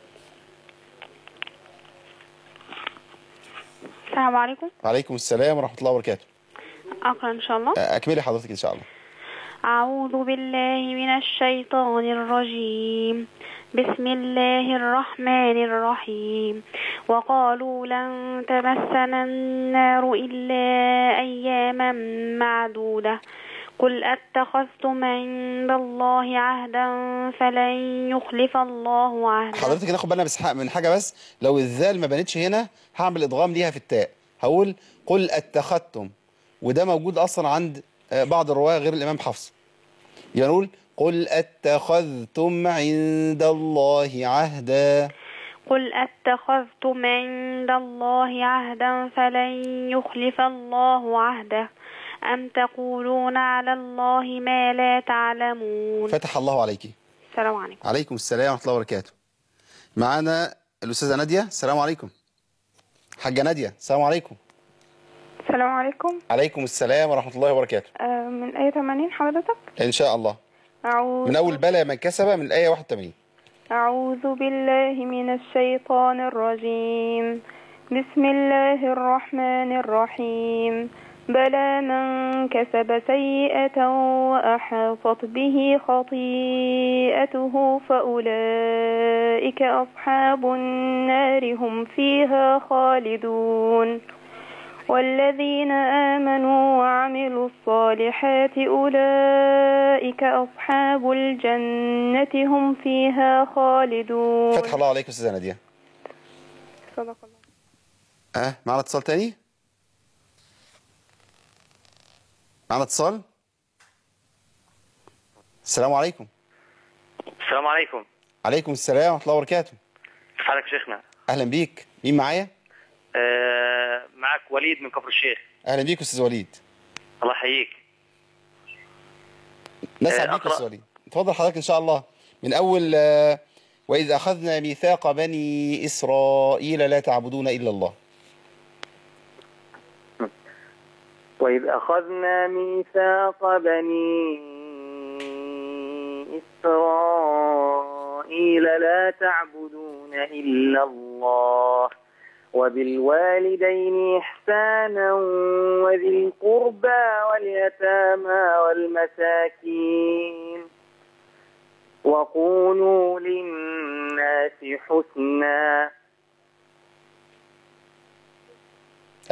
Speaker 17: السلام عليكم.
Speaker 1: وعليكم السلام ورحمة الله وبركاته.
Speaker 17: أقرأ إن شاء الله.
Speaker 1: أكملي حضرتك إن شاء الله.
Speaker 17: أعوذ بالله من الشيطان الرجيم. بسم الله الرحمن الرحيم. وقالوا لن تمسنا النار إلا أياما معدودة قل أتخذتم عند الله عهدا فلن يخلف الله عهدا.
Speaker 1: حضرتك ناخد بالنا بس من حاجة بس، لو الذال ما بانتش هنا هعمل إدغام ليها في التاء، هقول قل أتخذتم، وده موجود أصلا عند بعض الرواة غير الإمام حفص. يعني نقول قل أتخذتم عند الله عهدا.
Speaker 17: قل أتخذتم عند الله عهدا فلن يخلف الله عهده أم تقولون على الله ما لا تعلمون.
Speaker 1: فتح الله عليك.
Speaker 17: السلام عليكم.
Speaker 1: عليكم السلام ورحمة الله وبركاته. معانا الأستاذة نادية. السلام عليكم. حاجة نادية السلام عليكم.
Speaker 18: السلام عليكم.
Speaker 1: عليكم السلام ورحمة الله وبركاته.
Speaker 18: من آية 80 حضرتك؟
Speaker 1: إن شاء الله. من أول بلى من كسب من الآية 81.
Speaker 18: أعوذ بالله من الشيطان الرجيم. بسم الله الرحمن الرحيم. بلى من كسب سيئة وأحاطت به خطيئته فأولئك أصحاب النار هم فيها خالدون. والذين آمنوا وعملوا الصالحات أولئك أصحاب الجنة هم فيها خالدون.
Speaker 1: فتح الله عليك أستاذة نادية.
Speaker 18: صدق الله.
Speaker 1: معنا اتصال تاني؟ معنا اتصال؟ السلام عليكم.
Speaker 19: السلام عليكم.
Speaker 1: عليكم السلام ورحمة الله وبركاته.
Speaker 19: كيف حالك شيخنا؟
Speaker 1: أهلا بيك. مين معايا؟
Speaker 19: معك وليد من كفر الشيخ.
Speaker 1: أهلا بيك أستاذ وليد.
Speaker 19: الله يحييك.
Speaker 1: نسعد بيك أستاذ وليد. اتفضل حضرتك إن شاء الله من أول وإذ أخذنا ميثاق بني إسرائيل لا تعبدون إلا الله.
Speaker 9: وإذ أخذنا ميثاق بني إسرائيل لا تعبدون إلا الله وبالوالدين إحسانا وذي القربى واليتامى والمساكين وقولوا للناس حسنا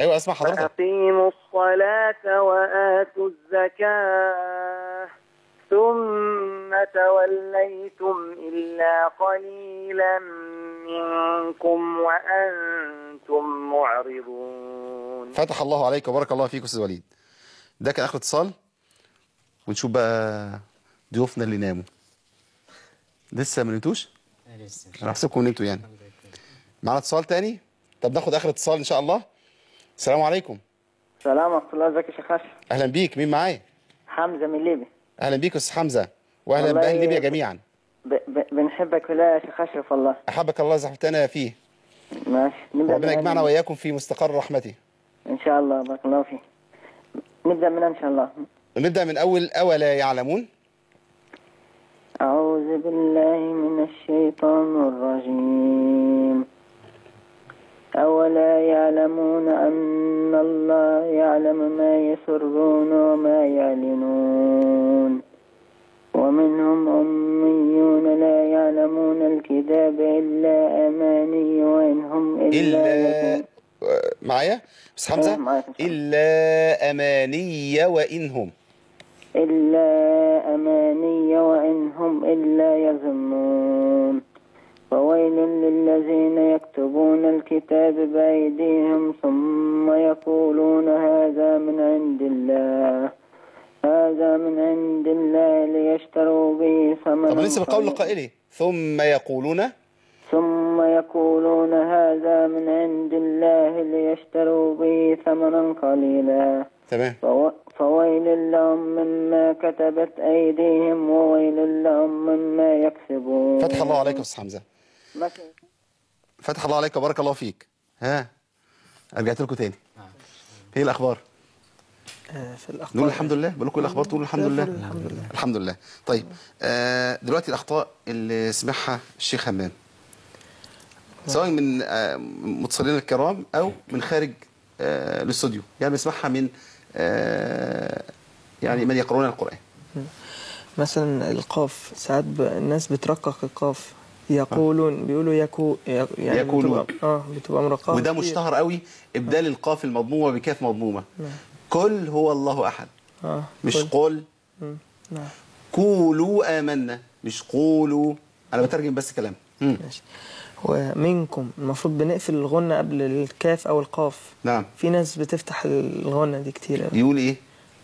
Speaker 1: ايوه اسمع حضرتك.
Speaker 8: فأقيموا الصلاة وآتوا الزكاة ثم توليتم إلا قليلا منكم وأنتم معرضون.
Speaker 1: فتح الله عليك وبارك الله فيك أستاذ وليد. ده كان آخر اتصال، ونشوف بقى ضيوفنا اللي ناموا. لسه ما نمتوش؟
Speaker 20: لسه.
Speaker 1: أنا هحسبكم نمتوا يعني. معانا اتصال تاني؟ طب ناخد آخر اتصال إن شاء الله. السلام عليكم.
Speaker 9: السلام ورحمة الله، ازيك يا شيخ أشرف؟
Speaker 1: أهلا بيك، مين معايا؟
Speaker 9: حمزة من ليبيا.
Speaker 1: أهلا بيك يا أستاذ حمزة، وأهلا
Speaker 9: والله
Speaker 1: بأهل ليبيا جميعا.
Speaker 9: بنحبك في الله يا شيخ أشرف والله.
Speaker 1: أحبك الله زحفتنا فيه.
Speaker 9: ماشي.
Speaker 1: ربنا يجمعنا وإياكم في مستقر رحمته.
Speaker 9: إن شاء الله، بارك الله فيك. نبدأ من إن شاء الله.
Speaker 1: نبدأ من أول أولا يعلمون.
Speaker 9: أعوذ بالله من الشيطان الرجيم. أولا يعلمون أن الله يعلم ما يسرون وما يعلنون ومنهم أميون لا يعلمون الكتاب إلا أماني وإنهم إلا
Speaker 1: معايا بس حمزة إلا أماني وإنهم
Speaker 9: إلا يظنون فويل للذين يكتبون الكتاب بأيديهم ثم يقولون هذا من عند الله ليشتروا به ثمنا.
Speaker 1: طب لسه بالقول لقائله ثم
Speaker 9: يقولون هذا من عند الله ليشتروا به ثمنا قليلا.
Speaker 1: تمام.
Speaker 9: فويل لهم مما كتبت أيديهم وويل لهم مما يكسبون.
Speaker 1: فتح الله عليك يا أستاذ حمزة. فتح الله عليك وبارك الله فيك. ها رجعت لكم تاني. ايه الأخبار؟
Speaker 2: في الأخبار
Speaker 1: نقول الحمد لله. بقول لكم ايه الأخبار؟ تقولوا الحمد لله. الحمد لله. طيب دلوقتي الأخطاء اللي سمعها الشيخ همام سواء من متصلين الكرام أو من خارج الاستوديو، يعني بنسمعها من يعني من يقرؤون القرآن.
Speaker 2: مثلا القاف ساعات الناس بترقق القاف، يقولون بيقولوا يعني
Speaker 1: يقولون
Speaker 2: بتبقى مرققة،
Speaker 1: وده مشتهر قوي إبدال القاف المضمومة بكاف مضمومة. قل هو الله أحد. مش قل.
Speaker 2: نعم.
Speaker 1: قولوا آمنا، مش قولوا. أنا بترجم بس كلام.
Speaker 2: ماشي. ومنكم المفروض بنقفل الغنة قبل الكاف أو القاف.
Speaker 1: نعم.
Speaker 2: في ناس بتفتح الغنة دي كتير.
Speaker 1: يقول إيه؟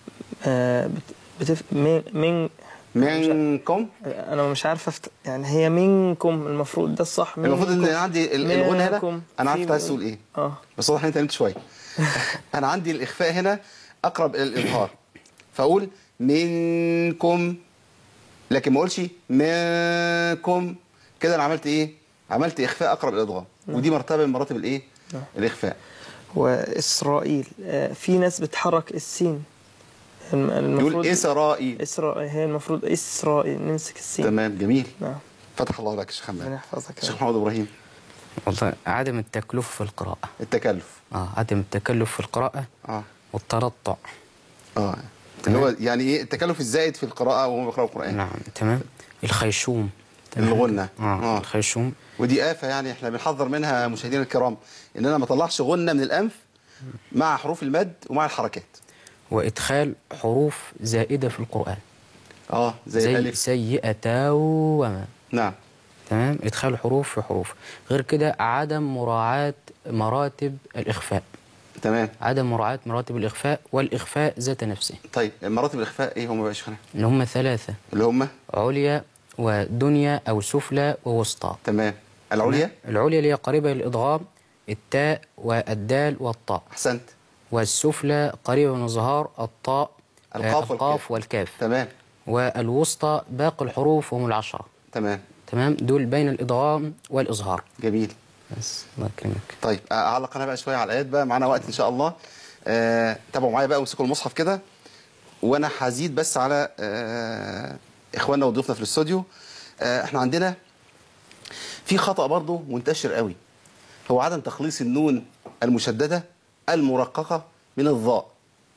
Speaker 1: منكم.
Speaker 2: أنا مش عارفة يعني هي منكم المفروض ده الصح.
Speaker 1: المفروض إن عندي الغنة هنا أنا عارف عايز تقول إيه. بس واضح إن أنت نمت شوية. أنا عندي الإخفاء هنا أقرب إلى الإظهار، فأقول منكم لكن ما أقولش منكم كده. أنا عملت إيه؟ عملت إخفاء أقرب إلى الإدغام، ودي مرتبة من مراتب الإيه؟ الإخفاء.
Speaker 2: وإسرائيل في ناس بتحرك السين،
Speaker 1: يقول إسرائيل.
Speaker 2: إسرائيل هي المفروض إسرائيل، نمسك السين.
Speaker 1: تمام جميل.
Speaker 2: نعم.
Speaker 1: فتح الله لك يا شيخ حماد.
Speaker 2: يحفظك.
Speaker 1: شيخ محمد إبراهيم.
Speaker 20: والله عدم التكلف في القراءة.
Speaker 1: التكلف.
Speaker 20: عدم التكلف في القراءة. والترطع.
Speaker 1: اللي هو يعني ايه التكلف الزائد في القراءة وهم بيقرأوا القرآن.
Speaker 20: نعم تمام. الخيشوم.
Speaker 1: الغنة.
Speaker 20: الخيشوم.
Speaker 1: ودي آفة يعني احنا بنحذر منها مشاهدينا الكرام، ان انا ما اطلعش غنة من الأنف مع حروف المد ومع الحركات.
Speaker 20: وإدخال حروف زائدة في القرآن.
Speaker 1: زي الألف.
Speaker 20: سيئة وما.
Speaker 1: نعم.
Speaker 20: تمام. إدخال حروف في حروف. غير كده عدم مراعاة مراتب الإخفاء.
Speaker 1: تمام.
Speaker 20: عدم مراعاة مراتب الإخفاء والإخفاء ذات نفسه.
Speaker 1: طيب مراتب الإخفاء إيه هم بقى يا شيخنا؟
Speaker 20: اللي هم 3.
Speaker 1: اللي هم
Speaker 20: عليا ودنيا أو سفلى ووسطى.
Speaker 1: تمام. العليا
Speaker 20: اللي هي قريبة للإدغام، التاء والدال والطاء.
Speaker 1: أحسنت.
Speaker 20: والسفلى قريبة من الظهار، الطاء القاف والكاف.
Speaker 1: تمام.
Speaker 20: والوسطى باقي الحروف وهم 10. تمام. دول بين الإدغام والإظهار.
Speaker 1: جميل.
Speaker 20: بس الله يكرمك.
Speaker 1: طيب أعلق أنا بقى شوية على الآيات بقى، معانا وقت إن شاء الله. تابعوا معايا بقى وامسكوا المصحف كده، وأنا هزيد بس على إخواننا وضيوفنا في الاستوديو. إحنا عندنا في خطأ برضه منتشر قوي، هو عدم تخليص النون المشددة المرققة من الظاء.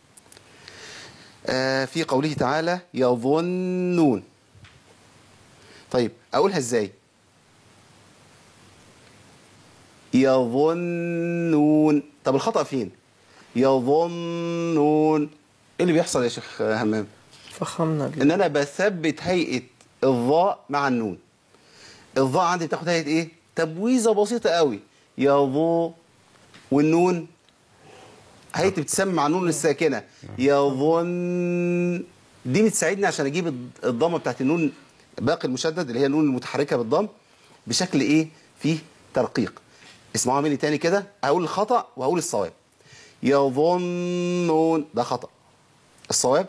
Speaker 1: في قوله تعالى يظنون. طيب أقولها إزاي؟ يظنون. طب الخطأ فين؟ يظنون. ايه اللي بيحصل يا شيخ همام؟
Speaker 2: فخمنا
Speaker 1: ان انا بثبت هيئه الظاء مع النون. الظاء عندي بتاخد هيئه ايه؟ تبويزه بسيطه قوي، يظو، والنون هيئه بتسمى مع النون الساكنه، يظن. دي بتساعدني عشان اجيب الضمه بتاعت النون باقي المشدد اللي هي النون المتحركه بالضم بشكل ايه؟ فيه ترقيق. اسمعوها مني تاني كده، هقول الخطا وهقول الصواب. يظنون ده خطا، الصواب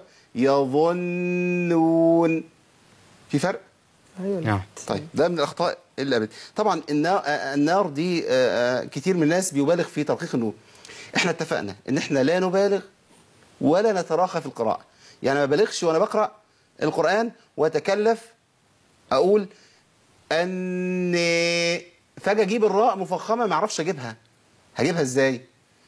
Speaker 1: يظنون. في فرق؟
Speaker 2: ايوه.
Speaker 1: طيب ده من الاخطاء اللي قابلت. طبعا النار دي كتير من الناس بيبالغ في ترقيق النون. احنا اتفقنا ان احنا لا نبالغ ولا نتراخى في القراءه. يعني ما ببالغش وانا بقرا القران واتكلف اقول ان فجاه اجيب الراء مفخمه ما اعرفش اجيبها. هجيبها ازاي؟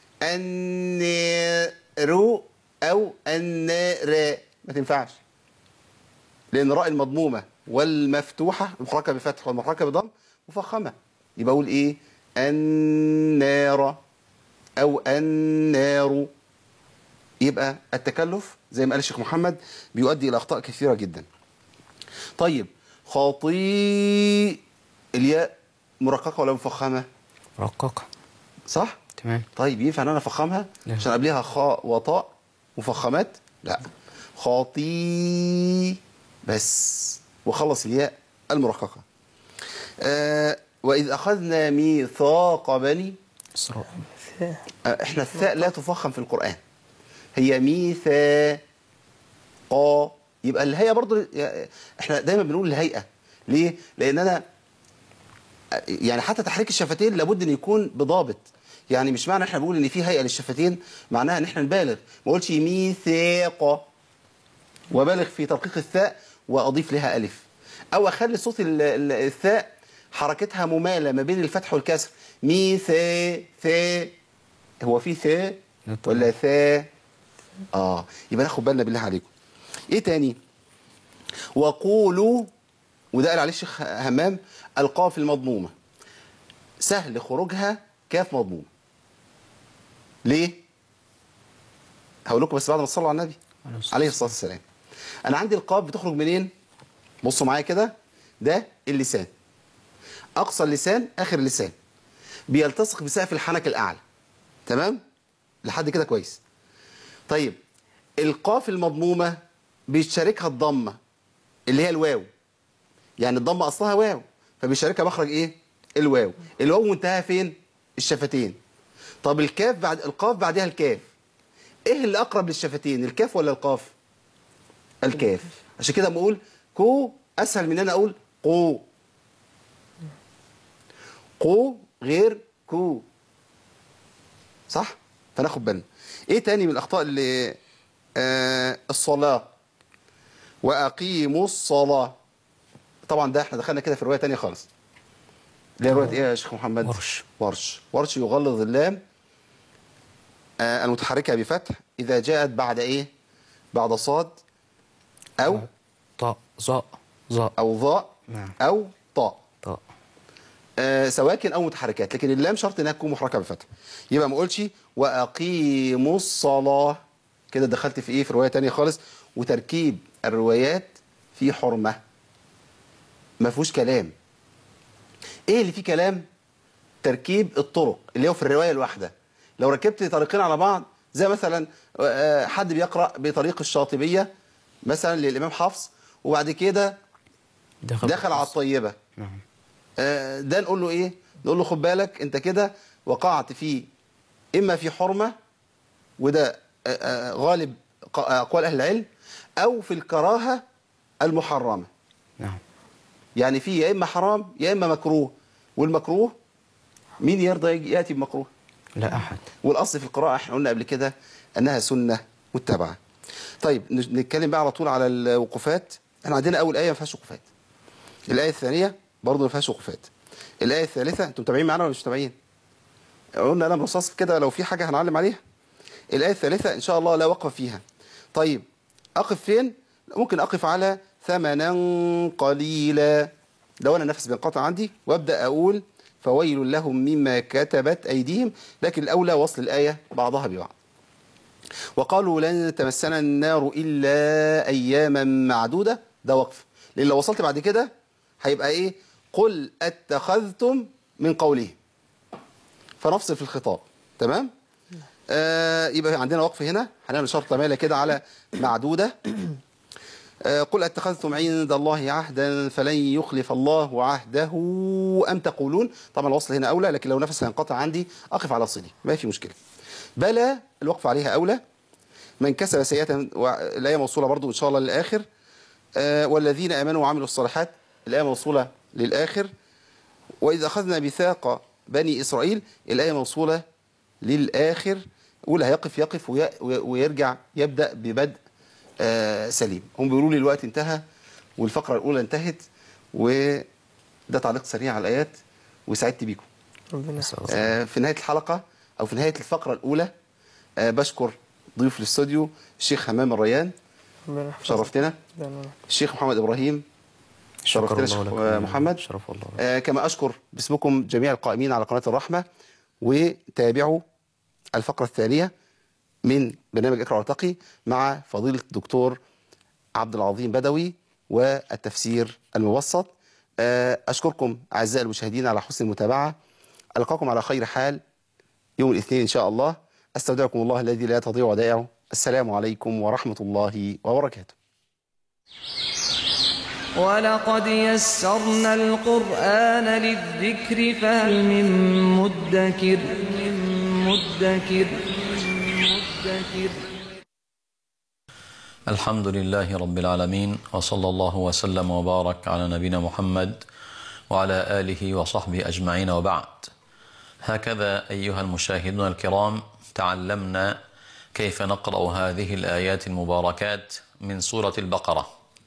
Speaker 1: النار او النار ما تنفعش، لان الراء المضمومه والمفتوحه المحركه بفتح والمحركه بضم مفخمه. يبقى اقول ايه؟ النار او النار. يبقى التكلف زي ما قال الشيخ محمد بيؤدي الى اخطاء كثيره جدا. طيب خطيء، الياء مرققه ولا مفخمه؟
Speaker 20: مرققه.
Speaker 1: صح؟
Speaker 20: تمام.
Speaker 1: طيب ينفع ان انا افخمها عشان قبلها خاء وطاء مفخمات؟ لا، خطيء بس وخلص الياء المرققه. واذ اخذنا ميثاق بني
Speaker 20: إسرائيل.
Speaker 1: احنا الثاء لا تفخم في القران، هي ميثاق. يبقى الهيئه برضو احنا دايما بنقول الهيئه. ليه؟ لان انا يعني حتى تحريك الشفتين لابد ان يكون بضابط. يعني مش معنى احنا بنقول ان في هيئه للشفتين معناها ان احنا نبالغ. ما اقولش ميثاق وبالغ في ترقيق الثاء واضيف لها الف، او اخلي صوت الثاء حركتها مماله ما بين الفتح والكسر. ثاء. هو في ثاء ولا ثاء؟ يبقى ناخد بالنا بالله عليكم. ايه تاني؟ وقولوا، وده قال عليه الشيخ همام، القاف المضمومه سهل خروجها كاف مضمومه. ليه؟ هقول لكم بس بعد ما تصلوا على النبي عليه الصلاه والسلام. انا عندي القاف بتخرج منين؟ بصوا معايا كده، ده اللسان، اقصى اللسان اخر اللسان، بيلتصق بسقف الحنك الاعلى. تمام؟ لحد كده كويس. طيب القاف المضمومه بيشاركها الضمه اللي هي الواو، يعني الضمه اصلها واو فبيشاركها مخرج ايه؟ الواو. الواو منتهاها فين؟ الشفتين. طب الكاف بعد القاف بعدها الكاف، ايه اللي اقرب للشفتين، الكاف ولا القاف؟ الكاف. عشان كده بقول كو اسهل من ان انا اقول قو. قو غير كو، صح؟ فناخد بالنا. ايه تاني من الاخطاء اللي الصلاه، واقيموا الصلاه. طبعا ده احنا دخلنا كده في روايه تانية خالص، اللي هي روايه ايه يا شيخ محمد؟ ورش يغلظ اللام المتحركه بفتح اذا جاءت بعد ايه؟ بعد صاد او
Speaker 20: طاء، ظاء
Speaker 1: او ظاء او طاء. سواكن او متحركات، لكن اللام شرط انها تكون محركه بفتح. يبقى ما اقولش واقيموا الصلاه كده، دخلت في ايه؟ في روايه ثانيه خالص. وتركيب الروايات في حرمه، ما فيهوش كلام. ايه اللي فيه كلام؟ تركيب الطرق اللي هو في الروايه الواحده. لو ركبت طريقين على بعض، زي مثلا حد بيقرا بطريق الشاطبيه مثلا للامام حفص وبعد كده دخل على الطيبه، ده نقول له ايه؟ نقول له خد بالك انت كده وقعت في اما في حرمه، وده غالب اقوال اهل العلم، او في الكراهه المحرمه. يعني في يا اما حرام يا اما مكروه، والمكروه مين يرضى ياتي بمكروه؟
Speaker 20: لا احد.
Speaker 1: والاصل في القراءه احنا قلنا قبل كده انها سنه متبعه. طيب نتكلم بقى على طول على الوقوفات. احنا عندنا اول ايه ما فيهاش وقوفات، الايه الثانيه برضه ما فيهاش وقوفات، الايه الثالثه انتم متابعين معانا ولا مش متابعين؟ قلنا انا برصاص كده لو في حاجه هنعلم عليها. الايه الثالثه ان شاء الله لا وقف فيها. طيب اقف فين؟ ممكن اقف على ثمنا قليلا لو انا نفس بينقطع عندي، وابدا اقول فويل لهم مما كتبت ايديهم، لكن الاولى وصل الايه بعضها ببعض. وقالوا لن تمسنا النار إلا أياما معدودة، ده وقف، لأن لو وصلت بعد كده هيبقى إيه؟ قل اتخذتم من قوله، فنفصل في الخطاب. تمام؟ يبقى عندنا وقف هنا، هنعمل شرطة مالة كده على معدودة. قل اتخذتم عند الله عهدا فلن يخلف الله عهده أم تقولون. طبعا الوصل هنا أولى، لكن لو نفس هينقطع عندي أقف على صلي، ما في مشكلة. بلى الوقف عليها أولى. من كسب سيئة، الآية موصولة برضو إن شاء الله للآخر. والذين آمنوا وعملوا الصالحات، الآية موصولة للآخر. وإذا أخذنا ميثاق بني إسرائيل، الآية موصولة للآخر. أولى يقف ويرجع يبدأ ببدء سليم. هم بيقولوا لي الوقت انتهى والفقرة الأولى انتهت، وده تعليق سريع على الآيات، وسعدت بيكم. في نهاية الحلقة أو في نهاية الفقرة الأولى بشكر ضيوف الاستوديو الشيخ همام الريان، شرفتنا. الشيخ محمد إبراهيم، شرفتنا. الشيخ محمد،
Speaker 20: شرف الله.
Speaker 1: كما أشكر باسمكم جميع القائمين على قناة الرحمة. وتابعوا الفقرة الثانية من برنامج اقرأ وارتقي مع فضيلة الدكتور عبد العظيم بدوي والتفسير المبسط. أشكركم أعزائي المشاهدين على حسن المتابعة. ألقاكم على خير حال يوم الاثنين إن شاء الله. أستودعكم الله الذي لا تضيع ودائعه. السلام عليكم ورحمة الله وبركاته.
Speaker 21: ولقد يسرنا القرآن للذكر فهل من مدكر.
Speaker 22: الحمد لله رب العالمين، وصلى الله وسلم وبارك على نبينا محمد وعلى آله وصحبه أجمعين، وبعد. هكذا أيها المشاهدون الكرام تعلمنا كيف نقرأ هذه الآيات المباركات من سورة البقرة،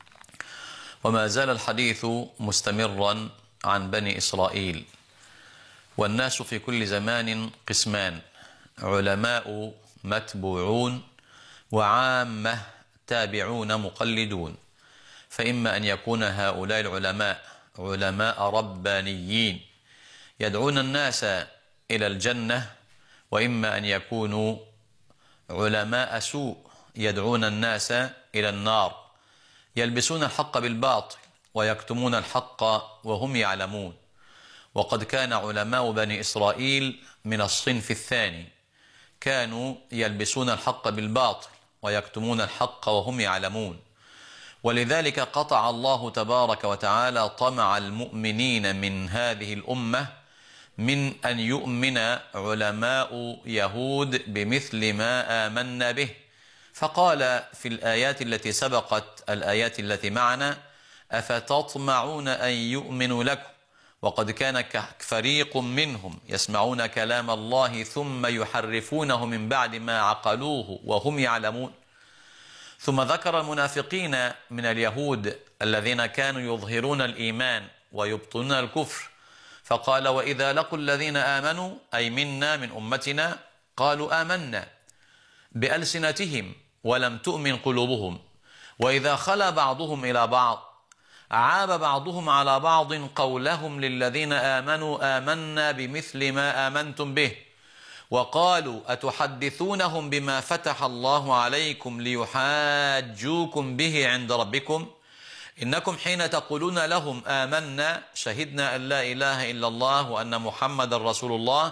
Speaker 22: وما زال الحديث مستمرا عن بني إسرائيل. والناس في كل زمان قسمان: علماء متبوعون، وعامة تابعون مقلدون. فإما أن يكون هؤلاء العلماء علماء ربانيين يدعون الناس إلى الجنة، وإما أن يكونوا علماء سوء يدعون الناس إلى النار، يلبسون الحق بالباطل ويكتمون الحق وهم يعلمون. وقد كان علماء بني إسرائيل من الصنف الثاني، كانوا يلبسون الحق بالباطل ويكتمون الحق وهم يعلمون. ولذلك قطع الله تبارك وتعالى طمع المؤمنين من هذه الأمة من أن يؤمن علماء يهود بمثل ما آمنا به، فقال في الآيات التي سبقت الآيات التي معنا: أفتطمعون أن يؤمنوا لكم وقد كان فريق منهم يسمعون كلام الله ثم يحرفونه من بعد ما عقلوه وهم يعلمون. ثم ذكر المنافقين من اليهود الذين كانوا يظهرون الإيمان ويبطنون الكفر، فقال: وإذا لقوا الذين آمنوا أي منا من أمتنا قالوا آمنا بألسنتهم ولم تؤمن قلوبهم، وإذا خلا بعضهم إلى بعض عاب بعضهم على بعض قولهم للذين آمنوا آمنا بمثل ما آمنتم به، وقالوا أتحدثونهم بما فتح الله عليكم ليحاجوكم به عند ربكم، إنكم حين تقولون لهم آمنا شهدنا أن لا إله إلا الله وأن محمد رسول الله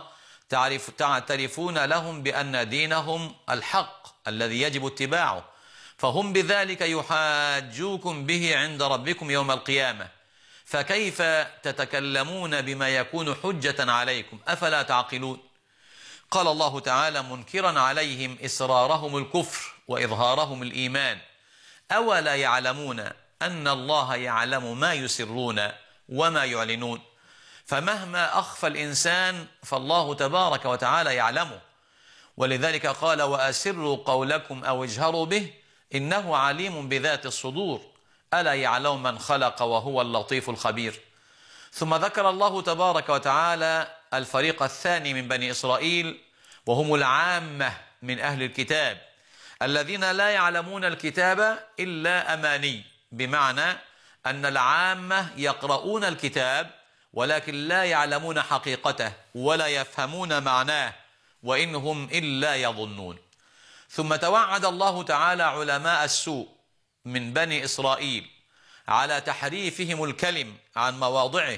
Speaker 22: تعترفون لهم بأن دينهم الحق الذي يجب اتباعه، فهم بذلك يحاجوكم به عند ربكم يوم القيامة، فكيف تتكلمون بما يكون حجة عليكم أفلا تعقلون؟ قال الله تعالى منكرا عليهم إصرارهم الكفر وإظهارهم الإيمان: أولا يعلمون أن الله يعلم ما يسرون وما يعلنون؟ فمهما أخفى الإنسان فالله تبارك وتعالى يعلمه، ولذلك قال: وأسروا قولكم أو اجهروا به إنه عليم بذات الصدور ألا يعلم من خلق وهو اللطيف الخبير. ثم ذكر الله تبارك وتعالى الفريق الثاني من بني إسرائيل، وهم العامة من أهل الكتاب الذين لا يعلمون الكتاب إلا أماني، بمعنى أن العامة يقرؤون الكتاب ولكن لا يعلمون حقيقته ولا يفهمون معناه، وإنهم إلا يظنون. ثم توعد الله تعالى علماء السوء من بني إسرائيل على تحريفهم الكلم عن مواضعه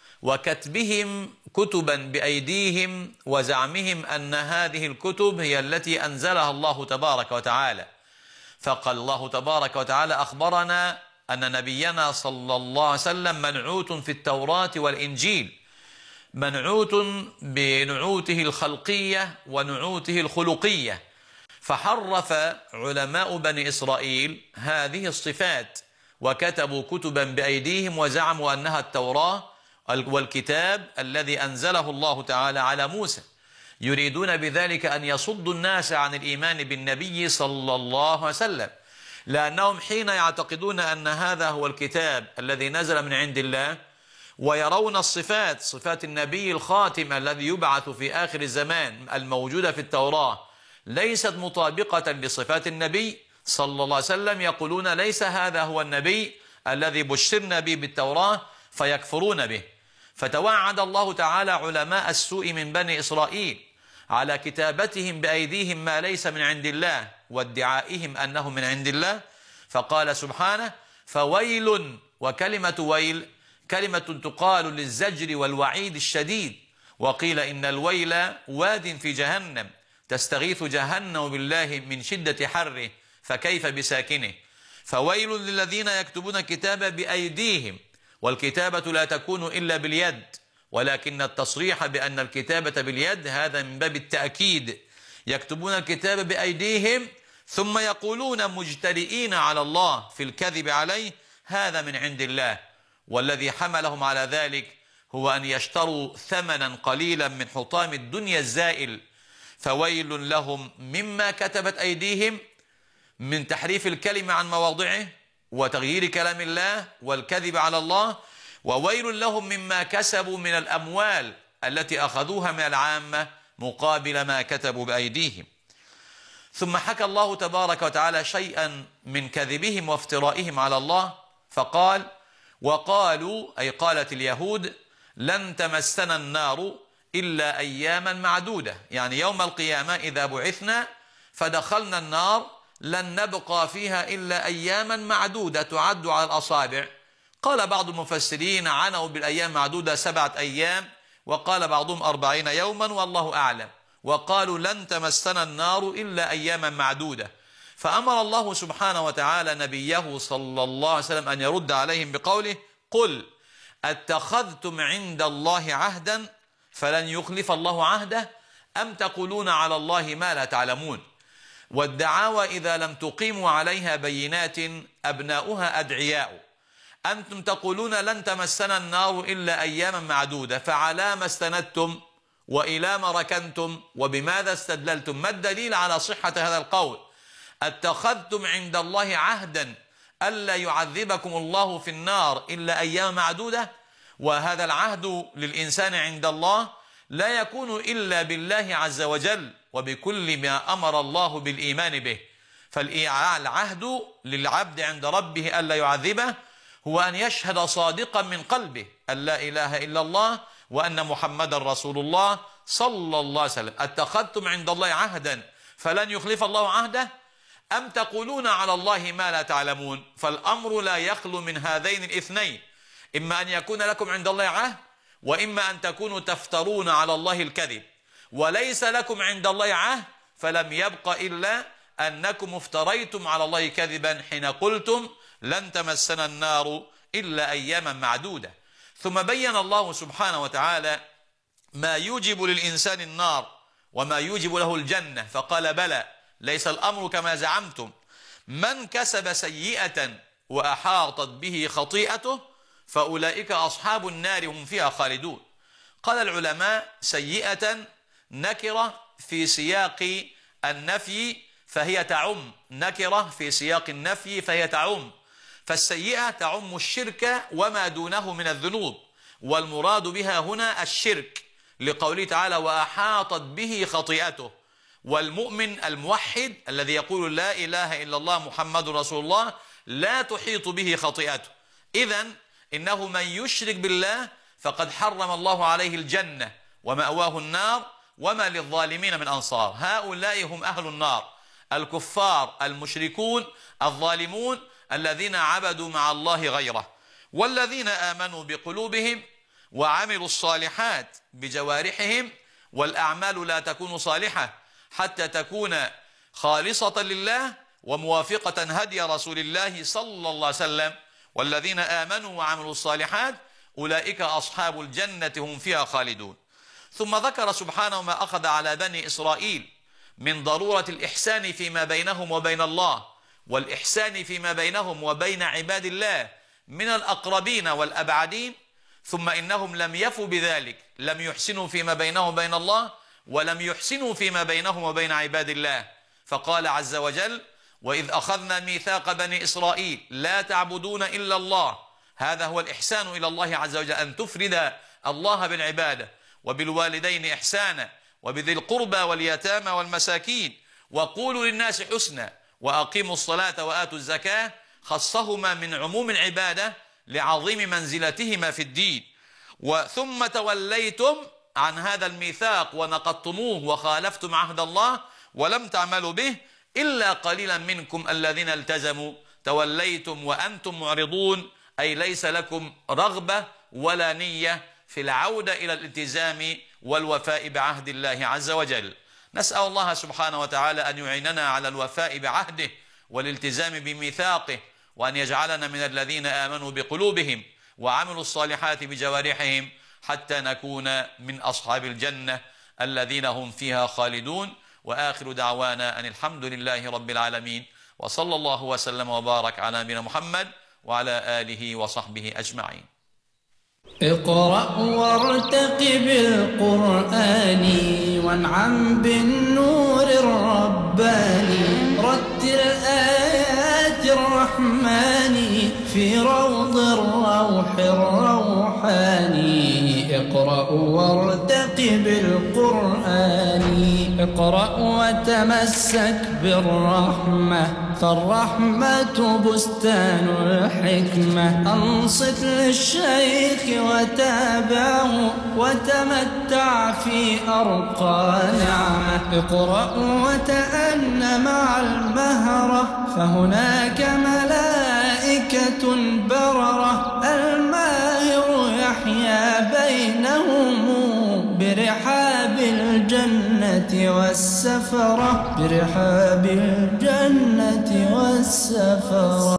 Speaker 22: وكتبهم كتبا بأيديهم وزعمهم أن هذه الكتب هي التي أنزلها الله تبارك وتعالى. فقال الله تبارك وتعالى أخبرنا أن نبينا صلى الله عليه وسلم منعوت في التوراة والإنجيل، منعوت بنعوته الخلقية ونعوته الخلقية، فحرف علماء بني إسرائيل هذه الصفات وكتبوا كتبا بأيديهم وزعموا أنها التوراة والكتاب الذي أنزله الله تعالى على موسى، يريدون بذلك أن يصدوا الناس عن الإيمان بالنبي صلى الله عليه وسلم، لأنهم حين يعتقدون أن هذا هو الكتاب الذي نزل من عند الله ويرون الصفات، صفات النبي الخاتم الذي يبعث في آخر الزمان الموجودة في التوراة ليست مطابقة لصفات النبي صلى الله عليه وسلم، يقولون ليس هذا هو النبي الذي بشرنا به بالتوراة فيكفرون به. فتوعد الله تعالى علماء السوء من بني إسرائيل على كتابتهم بأيديهم ما ليس من عند الله وادعائهم أنه من عند الله، فقال سبحانه: فويل، وكلمة ويل كلمة تقال للزجر والوعيد الشديد، وقيل إن الويل واد في جهنم تستغيث جهنم بالله من شدة حره فكيف بساكنه. فويل للذين يكتبون الكتاب بأيديهم، والكتابة لا تكون إلا باليد، ولكن التصريح بأن الكتابة باليد هذا من باب التأكيد. يكتبون الكتاب بأيديهم ثم يقولون مجترئين على الله في الكذب عليه، هذا من عند الله، والذي حملهم على ذلك هو أن يشتروا ثمنا قليلا من حطام الدنيا الزائل. فويل لهم مما كتبت أيديهم من تحريف الكلمة عن مواضعه وتغيير كلام الله والكذب على الله، وويل لهم مما كسبوا من الأموال التي أخذوها من العامة مقابل ما كتبوا بأيديهم. ثم حكى الله تبارك وتعالى شيئا من كذبهم وافترائهم على الله فقال: وقالوا، أي قالت اليهود: لن تمسنا النار إلا أياما معدودة، يعني يوم القيامة إذا بعثنا فدخلنا النار لن نبقى فيها إلا أياما معدودة تعد على الأصابع. قال بعض المفسرين عنوا بالأيام معدودة 7 أيام، وقال بعضهم 40 يوما والله أعلم، وقالوا لن تمسنا النار إلا أياما معدودة. فأمر الله سبحانه وتعالى نبيه صلى الله عليه وسلم أن يرد عليهم بقوله: قل أتخذتم عند الله عهدا فلن يخلف الله عهده أم تقولون على الله ما لا تعلمون. والدعاوى إذا لم تقيموا عليها بينات أبناؤها أدعياء. أنتم تقولون لن تمسنا النار إلا أياما معدودة، فعلى ما استندتم وإلى ما ركنتم وبماذا استدللتم؟ ما الدليل على صحة هذا القول؟ اتخذتم عند الله عهدا ألا يعذبكم الله في النار إلا أيام معدودة، وهذا العهد للإنسان عند الله لا يكون إلا بالله عز وجل وبكل ما أمر الله بالإيمان به. فالعهد للعبد عند ربه ألا يعذبه هو أن يشهد صادقا من قلبه أن لا إله إلا الله وأن محمد رسول الله صلى الله عليه وسلم. اتخذتم عند الله عهدا فلن يخلف الله عهده أم تقولون على الله ما لا تعلمون. فالأمر لا يخلو من هذين الاثنين، إما أن يكون لكم عند الله عهد، وإما أن تكونوا تفترون على الله الكذب. وليس لكم عند الله عهد، فلم يبق إلا أنكم افتريتم على الله كذبا حين قلتم لن تمسنا النار إلا أياما معدودة. ثم بين الله سبحانه وتعالى ما يوجب للإنسان النار وما يوجب له الجنة، فقال: بلى، ليس الأمر كما زعمتم، من كسب سيئة وأحاطت به خطيئته فأولئك أصحاب النار هم فيها خالدون. قال العلماء: سيئة نكرة في سياق النفي فهي تعم، نكرة في سياق النفي فهي تعم، فالسيئة تعم الشرك وما دونه من الذنوب، والمراد بها هنا الشرك لقوله تعالى: وأحاطت به خطيئته. والمؤمن الموحد الذي يقول لا إله إلا الله محمد رسول الله لا تحيط به خطيئته. إذن إنه من يشرك بالله فقد حرم الله عليه الجنة ومأواه النار وما للظالمين من أنصار. هؤلاء هم أهل النار
Speaker 3: الكفار المشركون الظالمون الذين عبدوا مع الله غيره. والذين آمنوا بقلوبهم وعملوا الصالحات بجوارحهم، والأعمال لا تكون صالحة حتى تكون خالصة لله وموافقة هدي رسول الله صلى الله عليه وسلم. والذين آمنوا وعملوا الصالحات أولئك أصحاب الجنة هم فيها خالدون. ثم ذكر سبحانه ما أخذ على بني إسرائيل من ضرورة الإحسان فيما بينهم وبين الله، والإحسان فيما بينهم وبين عباد الله من الأقربين والأبعدين. ثم إنهم لم يفوا بذلك، لم يحسنوا فيما بينهم وبين الله، ولم يحسنوا فيما بينهم وبين عباد الله. فقال عز وجل: وإذ أخذنا ميثاق بني إسرائيل لا تعبدون إلا الله. هذا هو الإحسان إلى الله عز وجل، أن تفرد الله بالعبادة، وبالوالدين إحسانا، وبذي القربى واليتامى والمساكين، وقولوا للناس حسنا، وأقيموا الصلاة وآتوا الزكاة. خصهما من عموم العبادة لعظيم منزلتهما في الدين. ثم توليتم عن هذا الميثاق ونقضتموه وخالفتم عهد الله ولم تعملوا به إلا قليلا منكم الذين التزموا. توليتم وأنتم معرضون، أي ليس لكم رغبة ولا نية في العودة إلى الالتزام والوفاء بعهد الله عز وجل. نسأل الله سبحانه وتعالى أن يعيننا على الوفاء بعهده والالتزام بميثاقه، وأن يجعلنا من الذين آمنوا بقلوبهم وعملوا الصالحات بجوارحهم حتى نكون من أصحاب الجنة الذين هم فيها خالدون. وآخر دعوانا أن الحمد لله رب العالمين، وصلى الله وسلم وبارك على نبينا محمد وعلى آله وصحبه أجمعين.
Speaker 21: اقرأ وارتقب القرآن وانعم بالنور الرباني، رتل آيات الرحمن في روض الروح الروحاني. اقرأ وارتقب القرآن، اقرأ وتمسك بالرحمة، فالرحمة بستان الحكمة. أنصت للشيخ وتابعه وتمتع في أرقى نعمة. اقرأ وتأن مع المهرة، فهناك ملائكة بررة. الماهر يحيا بينهم برحاب الجنة والسفرة، برحاب الجنة والسفرة.